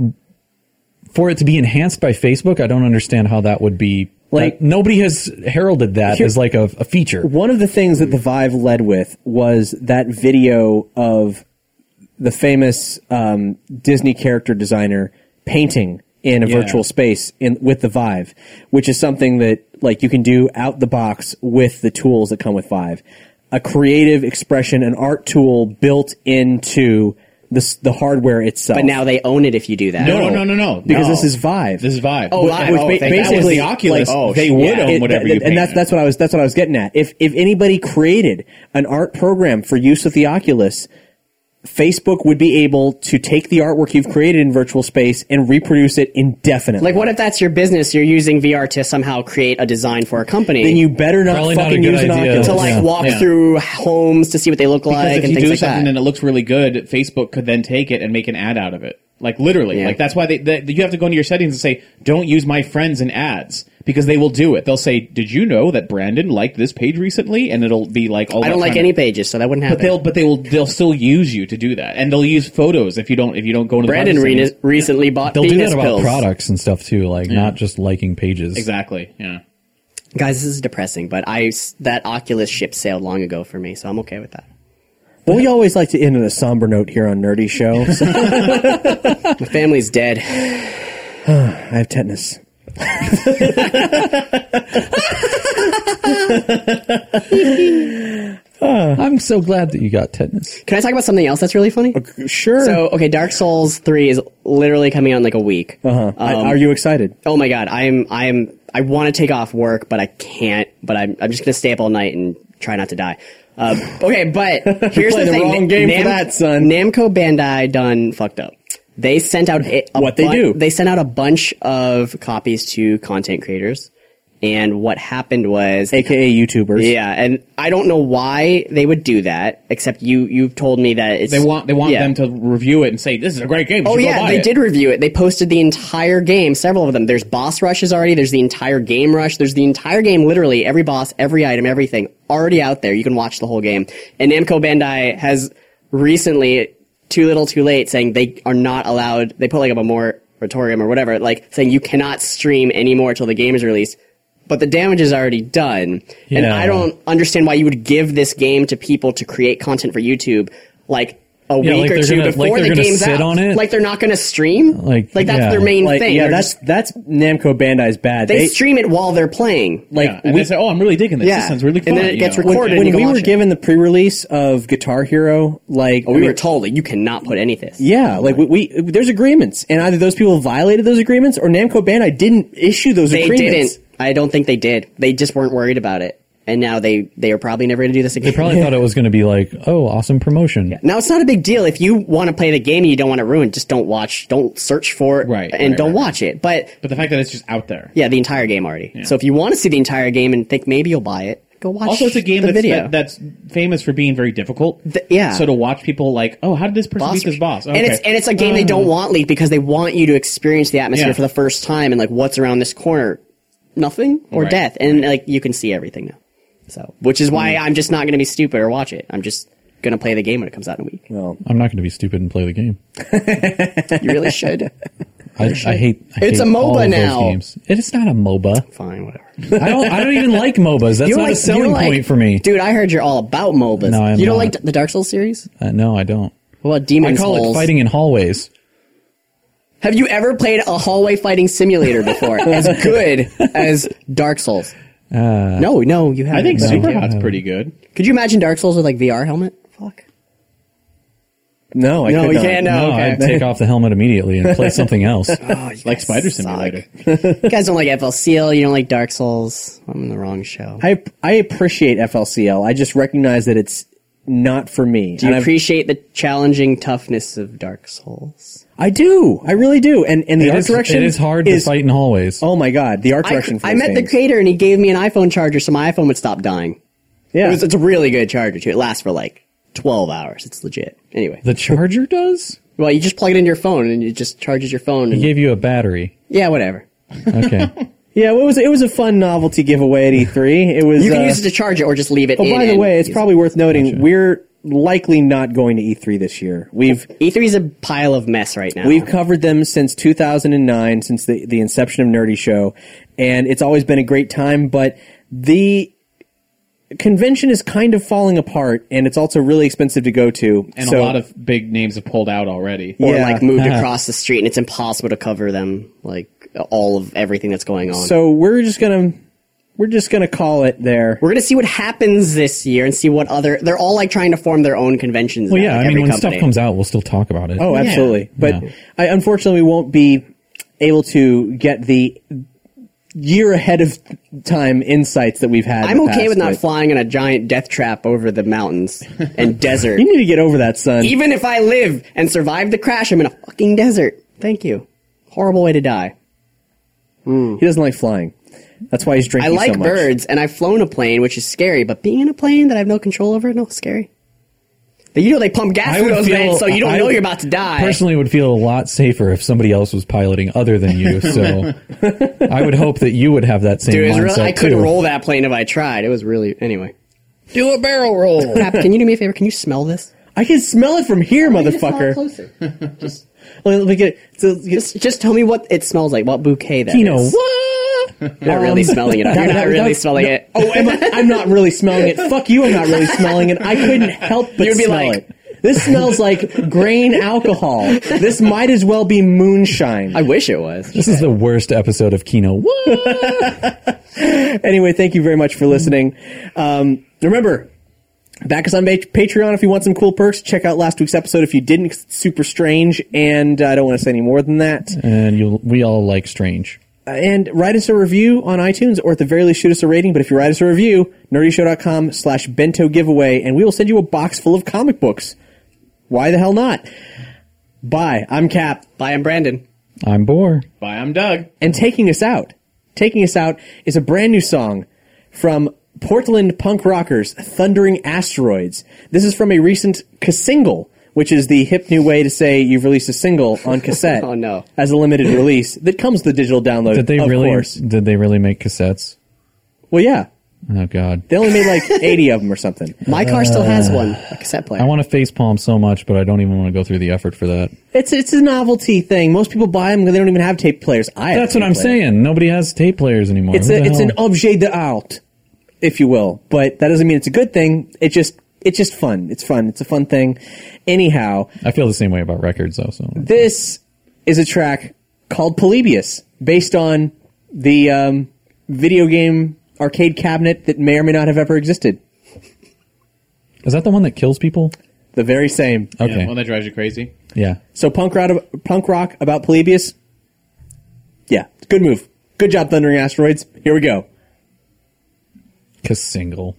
for it to be enhanced by Facebook, I don't understand how that would be. Like- nobody has heralded that Here- as like a feature. One of the things that the Vive led with was that video of the famous Disney character designer painting in a Yeah. virtual space with the Vive, which is something that like you can do out the box with the tools that come with Vive. A creative expression, an art tool built into the hardware itself. But now they own it if you do that. No. because No. this is Vive. This is Vive. Oh, Vive. Which Oh, ba- thank God. That was basically the Oculus. like, they would own whatever you and paint. that's what I was getting at. If anybody created an art program for use with the Oculus, Facebook would be able to take the artwork you've created in virtual space and reproduce it indefinitely. Like, what if that's your business? You're using VR to somehow create a design for a company. Then you better not Probably not fucking a good use an idea. Oculus. to like Yeah. walk Yeah. through homes to see what they look Because like if and you things do like something that. and it looks really good, Facebook could then take it and make an ad out of it. Like literally, Yeah. like that's why you have to go into your settings and say, "Don't use my friends in ads," because they will do it. They'll say, "Did you know that Brandon liked this page recently?" And it'll be like, all I don't like any pages, so that wouldn't happen. But they'll still use you to do that, and they'll use photos if you don't go into Brandon the privacy settings. recently bought They'll do penis that about pills. products and stuff too, like not just liking pages. Exactly. Yeah. Guys, this is depressing, but that Oculus ship sailed long ago for me, so I'm okay with that. Well, we always like to end on a somber note here on Nerdy Show. So My family's dead. I have tetanus. I'm so glad that you got tetanus. Can I talk about something else that's really funny? Sure. So, okay, Dark Souls 3 is literally coming out in like a week. Are you excited? Oh my god, I want to take off work, but I can't. But I'm just gonna stay up all night and try not to die. Okay, but here's Playing the the thing: wrong game for that, son. Namco Bandai done fucked up. They sent out What they do. They sent out a bunch of copies to content creators, And what happened was, AKA YouTubers. yeah, and I don't know why they would do that. Except you've told me that it's They want yeah. them to review it and say this is a great game. Oh You should go yeah, buy they it. did review it. They posted the entire game, several of them. There's boss rushes already. There's the entire game rush. There's the entire game, literally every boss, every item, everything already out there. You can watch the whole game. And Namco Bandai has recently, too little, too late, saying they are not allowed. They put like up a moratorium or whatever, like saying you cannot stream anymore till the game is released. But the damage is already done. And Yeah. I don't understand why you would give this game to people to create content for YouTube like a Yeah, week like or they're two gonna- before like they're the gonna game's sit out. on it? Like they're not going to stream? Like, that's yeah. their main Like, thing. yeah, They're that's Namco Bandai's bad. they stream it while they're playing. like Yeah, and they say, "Oh, I'm really digging this. Yeah. This sounds really fun." And then it you gets know? recorded. when you can we were watch it. given the pre-release of Guitar Hero, like we were told that you cannot put any of this. yeah, like we there's agreements, and either those people violated those agreements or Namco Bandai didn't issue those They agreements. didn't. I don't think they did. They just weren't worried about it. And now they are probably never going to do this again. They probably thought it was going to be like, oh, awesome promotion. Now it's not a big deal if you want to play the game and you don't want to ruin. Just don't search for it, Right, and right, don't right. watch it. But But the fact that it's just out there. yeah, the entire game already. So if you want to see the entire game and think maybe you'll buy it, go watch. Also, it's a game the that's, video. that's famous for being very difficult. Yeah. So to watch people like, oh, how did this person beat this boss? And it's a game they don't want leaked because they want you to experience the atmosphere Yeah. for the first time and like what's around this corner, nothing or Right, death, and like you can see everything now. So, which is why I'm just not going to be stupid or watch it. I'm just going to play the game when it comes out in a week. Well, I'm not going to be stupid and play the game. You really should. I hate. It's a MOBA all of those now. games. It is not a MOBA. Fine, whatever. I don't even like MOBAs. That's You not like- a selling you like- point for me. Dude, I heard you're all about MOBAs. No, I'm you don't not. like the Dark Souls series? No, I don't. What about I Demon's call Souls? it fighting in hallways. Have you ever played a hallway fighting simulator before? As good as Dark Souls? No, you haven't. I think No. Superhot's pretty good. Could you imagine Dark Souls with like VR helmet? Fuck. no, I No, could you not. can't. No, No, okay. I'd take off the helmet immediately and play something else. Like Spider Simulator. You guys don't like FLCL. You don't like Dark Souls. I'm in the wrong show. I appreciate FLCL. I just recognize that it's not for me. Do you appreciate the challenging toughness of Dark Souls? I do. I really do. And the art direction it is hard to fight in hallways. Oh my god, the art direction. for I those met the games. creator and he gave me an iPhone charger so my iPhone would stop dying. Yeah, It's a really good charger too. It lasts for like 12 hours. It's legit. Anyway. The charger does? Well, you just plug it into your phone and it just charges your phone. He And, gave you a battery. yeah, whatever. Okay. yeah. It was a fun novelty giveaway at E3. It was. You can use it to charge it or just leave it in. Oh, by the and way, it's use probably worth noting Gotcha. we're likely not going to E3 this year. E3 is a pile of mess right now. We've covered them since 2009, since the inception of Nerdy Show, and it's always been a great time, but the convention is kind of falling apart, and it's also really expensive to go to. And so, a lot of big names have pulled out already. or yeah. like moved across the street and it's impossible to cover them. Like all of everything that's going on. So we're just gonna call it there. We're gonna see what happens this year and see what other. They're all like trying to form their own conventions. Well, now, yeah, like I mean, every when company. stuff comes out, we'll still talk about it. Oh, absolutely. But Yeah. I unfortunately won't be able to get the year ahead of time insights that we've had. in I'm the okay past, with not but flying in a giant death trap over the mountains and desert. You need to get over that, son. Even if I live and survive the crash, I'm in a fucking desert. Thank you. Horrible way to die. He doesn't like flying. That's why he's I drinking like so much. birds, and I've flown a plane, which is scary, but being in a plane that I have no control over, no, it's scary. But you know they pump gas through those vents, so you don't know you're about to die. Personally, would feel a lot safer if somebody else was piloting other than you. So I would hope that you would have that same Dude, it was mindset really, I couldn't too. roll that plane if I tried. It was really... Anyway. Do a barrel roll. Cap, can you do me a favor? Can you smell this? I can smell it from here, motherfucker. Closer. Let me get Just tell me what it smells like, what bouquet that Kino. is. What? You're not really smelling it. You're not really smelling it. Oh, I'm not really smelling it. Fuck you, I'm not really smelling it. I couldn't help but You'd be smell like- it. This smells like grain alcohol. This might as well be moonshine. I wish it was. This is the worst episode of Kino. What? Anyway, thank you very much for listening. Remember, back us on Patreon if you want some cool perks. Check out last week's episode if you didn't, 'cause it's super strange, and I don't want to say any more than that. And we all like Strange. And write us a review on iTunes, or at the very least shoot us a rating. But if you write us a review, nerdyshow.com/bento giveaway, and we will send you a box full of comic books. Why the hell not? Bye. I'm Cap. Bye, I'm Brandon. I'm Boar. Bye, I'm Doug. And taking us out taking us out is a brand new song from Portland punk rockers Thundering Asteroids. This is from a recent single, which is the hip new way to say you've released a single on cassette. Oh, no. As a limited release that comes with the digital download. Did they of really? course. Did they really make cassettes? Well, yeah. Oh God. They only made like 80 of them or something. My car still has one, a cassette player. I want to facepalm so much, but I don't even want to go through the effort for that. It's a novelty thing. Most people buy them. They don't even have tape players. That's what I'm saying. Nobody has tape players anymore. It's What the an hell? objet d'art, if you will. But that doesn't mean it's a good thing. It's just fun. It's fun. It's a fun thing. Anyhow, I feel the same way about records, though. So this is a track called Polybius, based on the video game arcade cabinet that may or may not have ever existed. is that the one that kills people? The very same. Okay. Yeah, one that drives you crazy. Yeah. So punk rock about Polybius. Yeah, good move. Good job, Thundering Asteroids. Here we go. Single.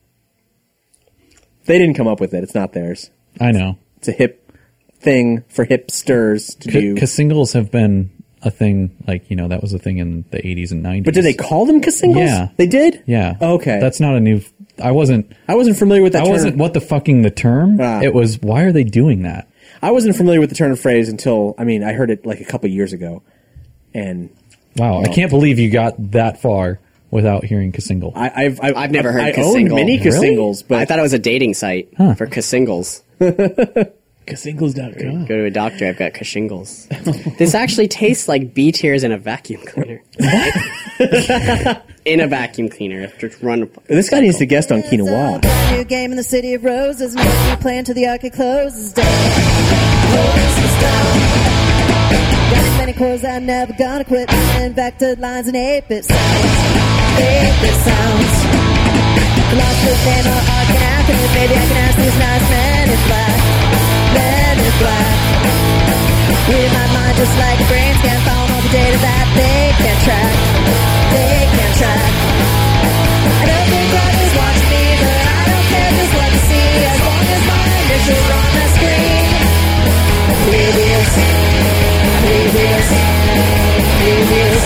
They didn't come up with it. It's not theirs. I know. It's a hip thing for hipsters to do. Singles have been a thing, that was a thing in the 80s and 90s. But did they call them singles? Yeah. They did? Yeah. Okay. That's not a new... I wasn't familiar with that term. I wasn't what the fucking the term. Ah. It was, why are they doing that? I wasn't familiar with the turn of phrase until, I heard it like a couple years ago. And Wow. I can't believe you got that far without hearing Kasingle. I've never heard I Kasingle. owned many Kasingles, but I thought it was a dating site for Kasingles. Kasingles.com. Go to a doctor, I've got Kashingles. This actually tastes like bee tears in a vacuum cleaner. In a vacuum cleaner. Just run. this guy needs to guest on Quinoa. New game in the city of roses. Maybe playing till the arcade closes down. Closes down. Got many clothes I'm never gonna quit. And vectored lines and 8-bit sounds. 8-bit sounds. Lost the name of art and acronym. Maybe I can ask these nice men in black. Men in black. Read my mind just like a brain scan. Found all the data that they can't track. They can't track. I don't think God is watching me, but I don't care just what to see. As long as my initials are on the screen. Previous. Previous. Previous.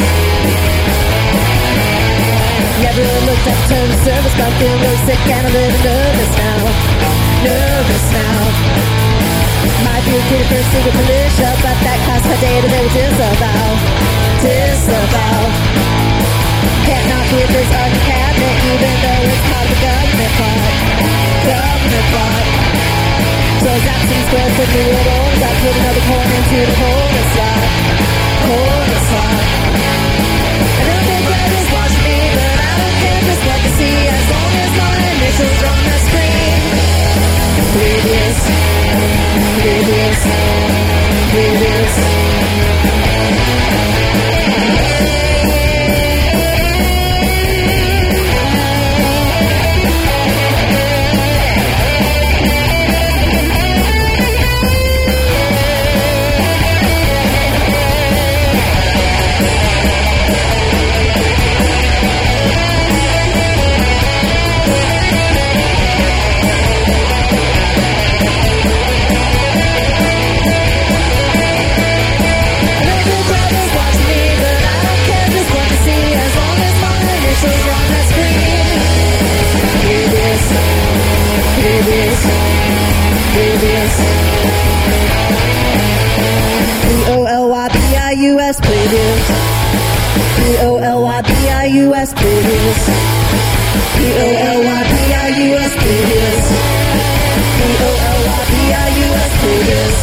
Never looked up to the service, but I'm feeling really sick and a little nervous now. Nervous now. Might be a pretty first secret militia, but that classified data they will disavow. Disavow. Can't knock with this art cabinet, even though it's part of the government plot. Government plot. So zap some squares for new old. I put another coin into the corner slot. Corner slot. I don't think God is watching me, but I don't care just what to see, as long as my initials are on the screen. Previous. Previous. Previous. P-O-L-Y-B-I-U-S, previous. P-O-L-Y-B-I-U-S, previous. P-O-L-Y-B-I-U-S, previous. P-O-L-Y-B-I-U-S, previous.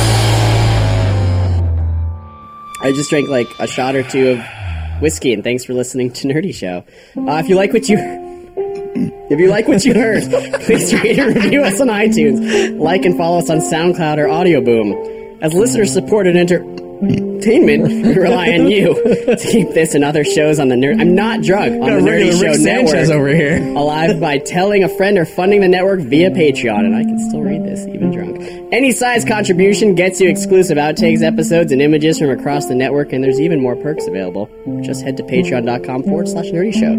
I just drank like a shot or two of whiskey, and thanks for listening to Nerdy Show. If you like what you heard, please rate and review us on iTunes. Like and follow us on SoundCloud or Audio Boom. As listener-supported entertainment, we rely on you to keep this and other shows on the Nerd. I'm not drunk on the Nerdy Show Network. over here. Alive by telling a friend or funding the network via Patreon, and I can still read this even drunk. Any size contribution gets you exclusive outtakes, episodes, and images from across the network, and there's even more perks available. Just head to patreon.com/nerdy show.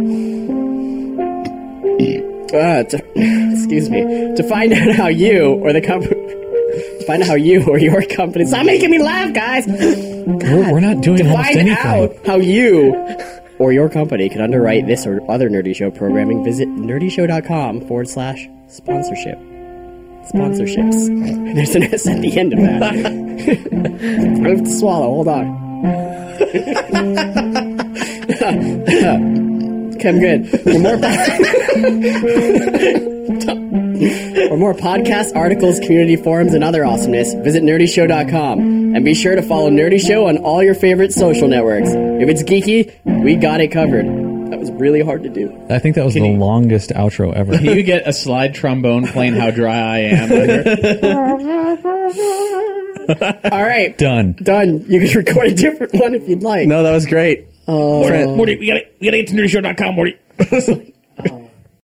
Excuse me. To find out how you or the company... Find out how you or your company... Stop making me laugh, guys! We're not doing almost Find anything. out how you or your company could underwrite this or other Nerdy Show programming, visit nerdyshow.com/sponsorship. Sponsorships. There's an S at the end of that. I have to swallow. Hold on. Okay, I'm good. For more podcasts, articles, community forums, and other awesomeness, visit nerdyshow.com. And be sure to follow Nerdy Show on all your favorite social networks. If it's geeky, we got it covered. That was really hard to do. I think that was the longest outro ever. Can you get a slide trombone playing How Dry I Am under? All right. Done. You can record a different one if you'd like. No, that was great. Morty, we gotta get to nerdyshow.com, Morty.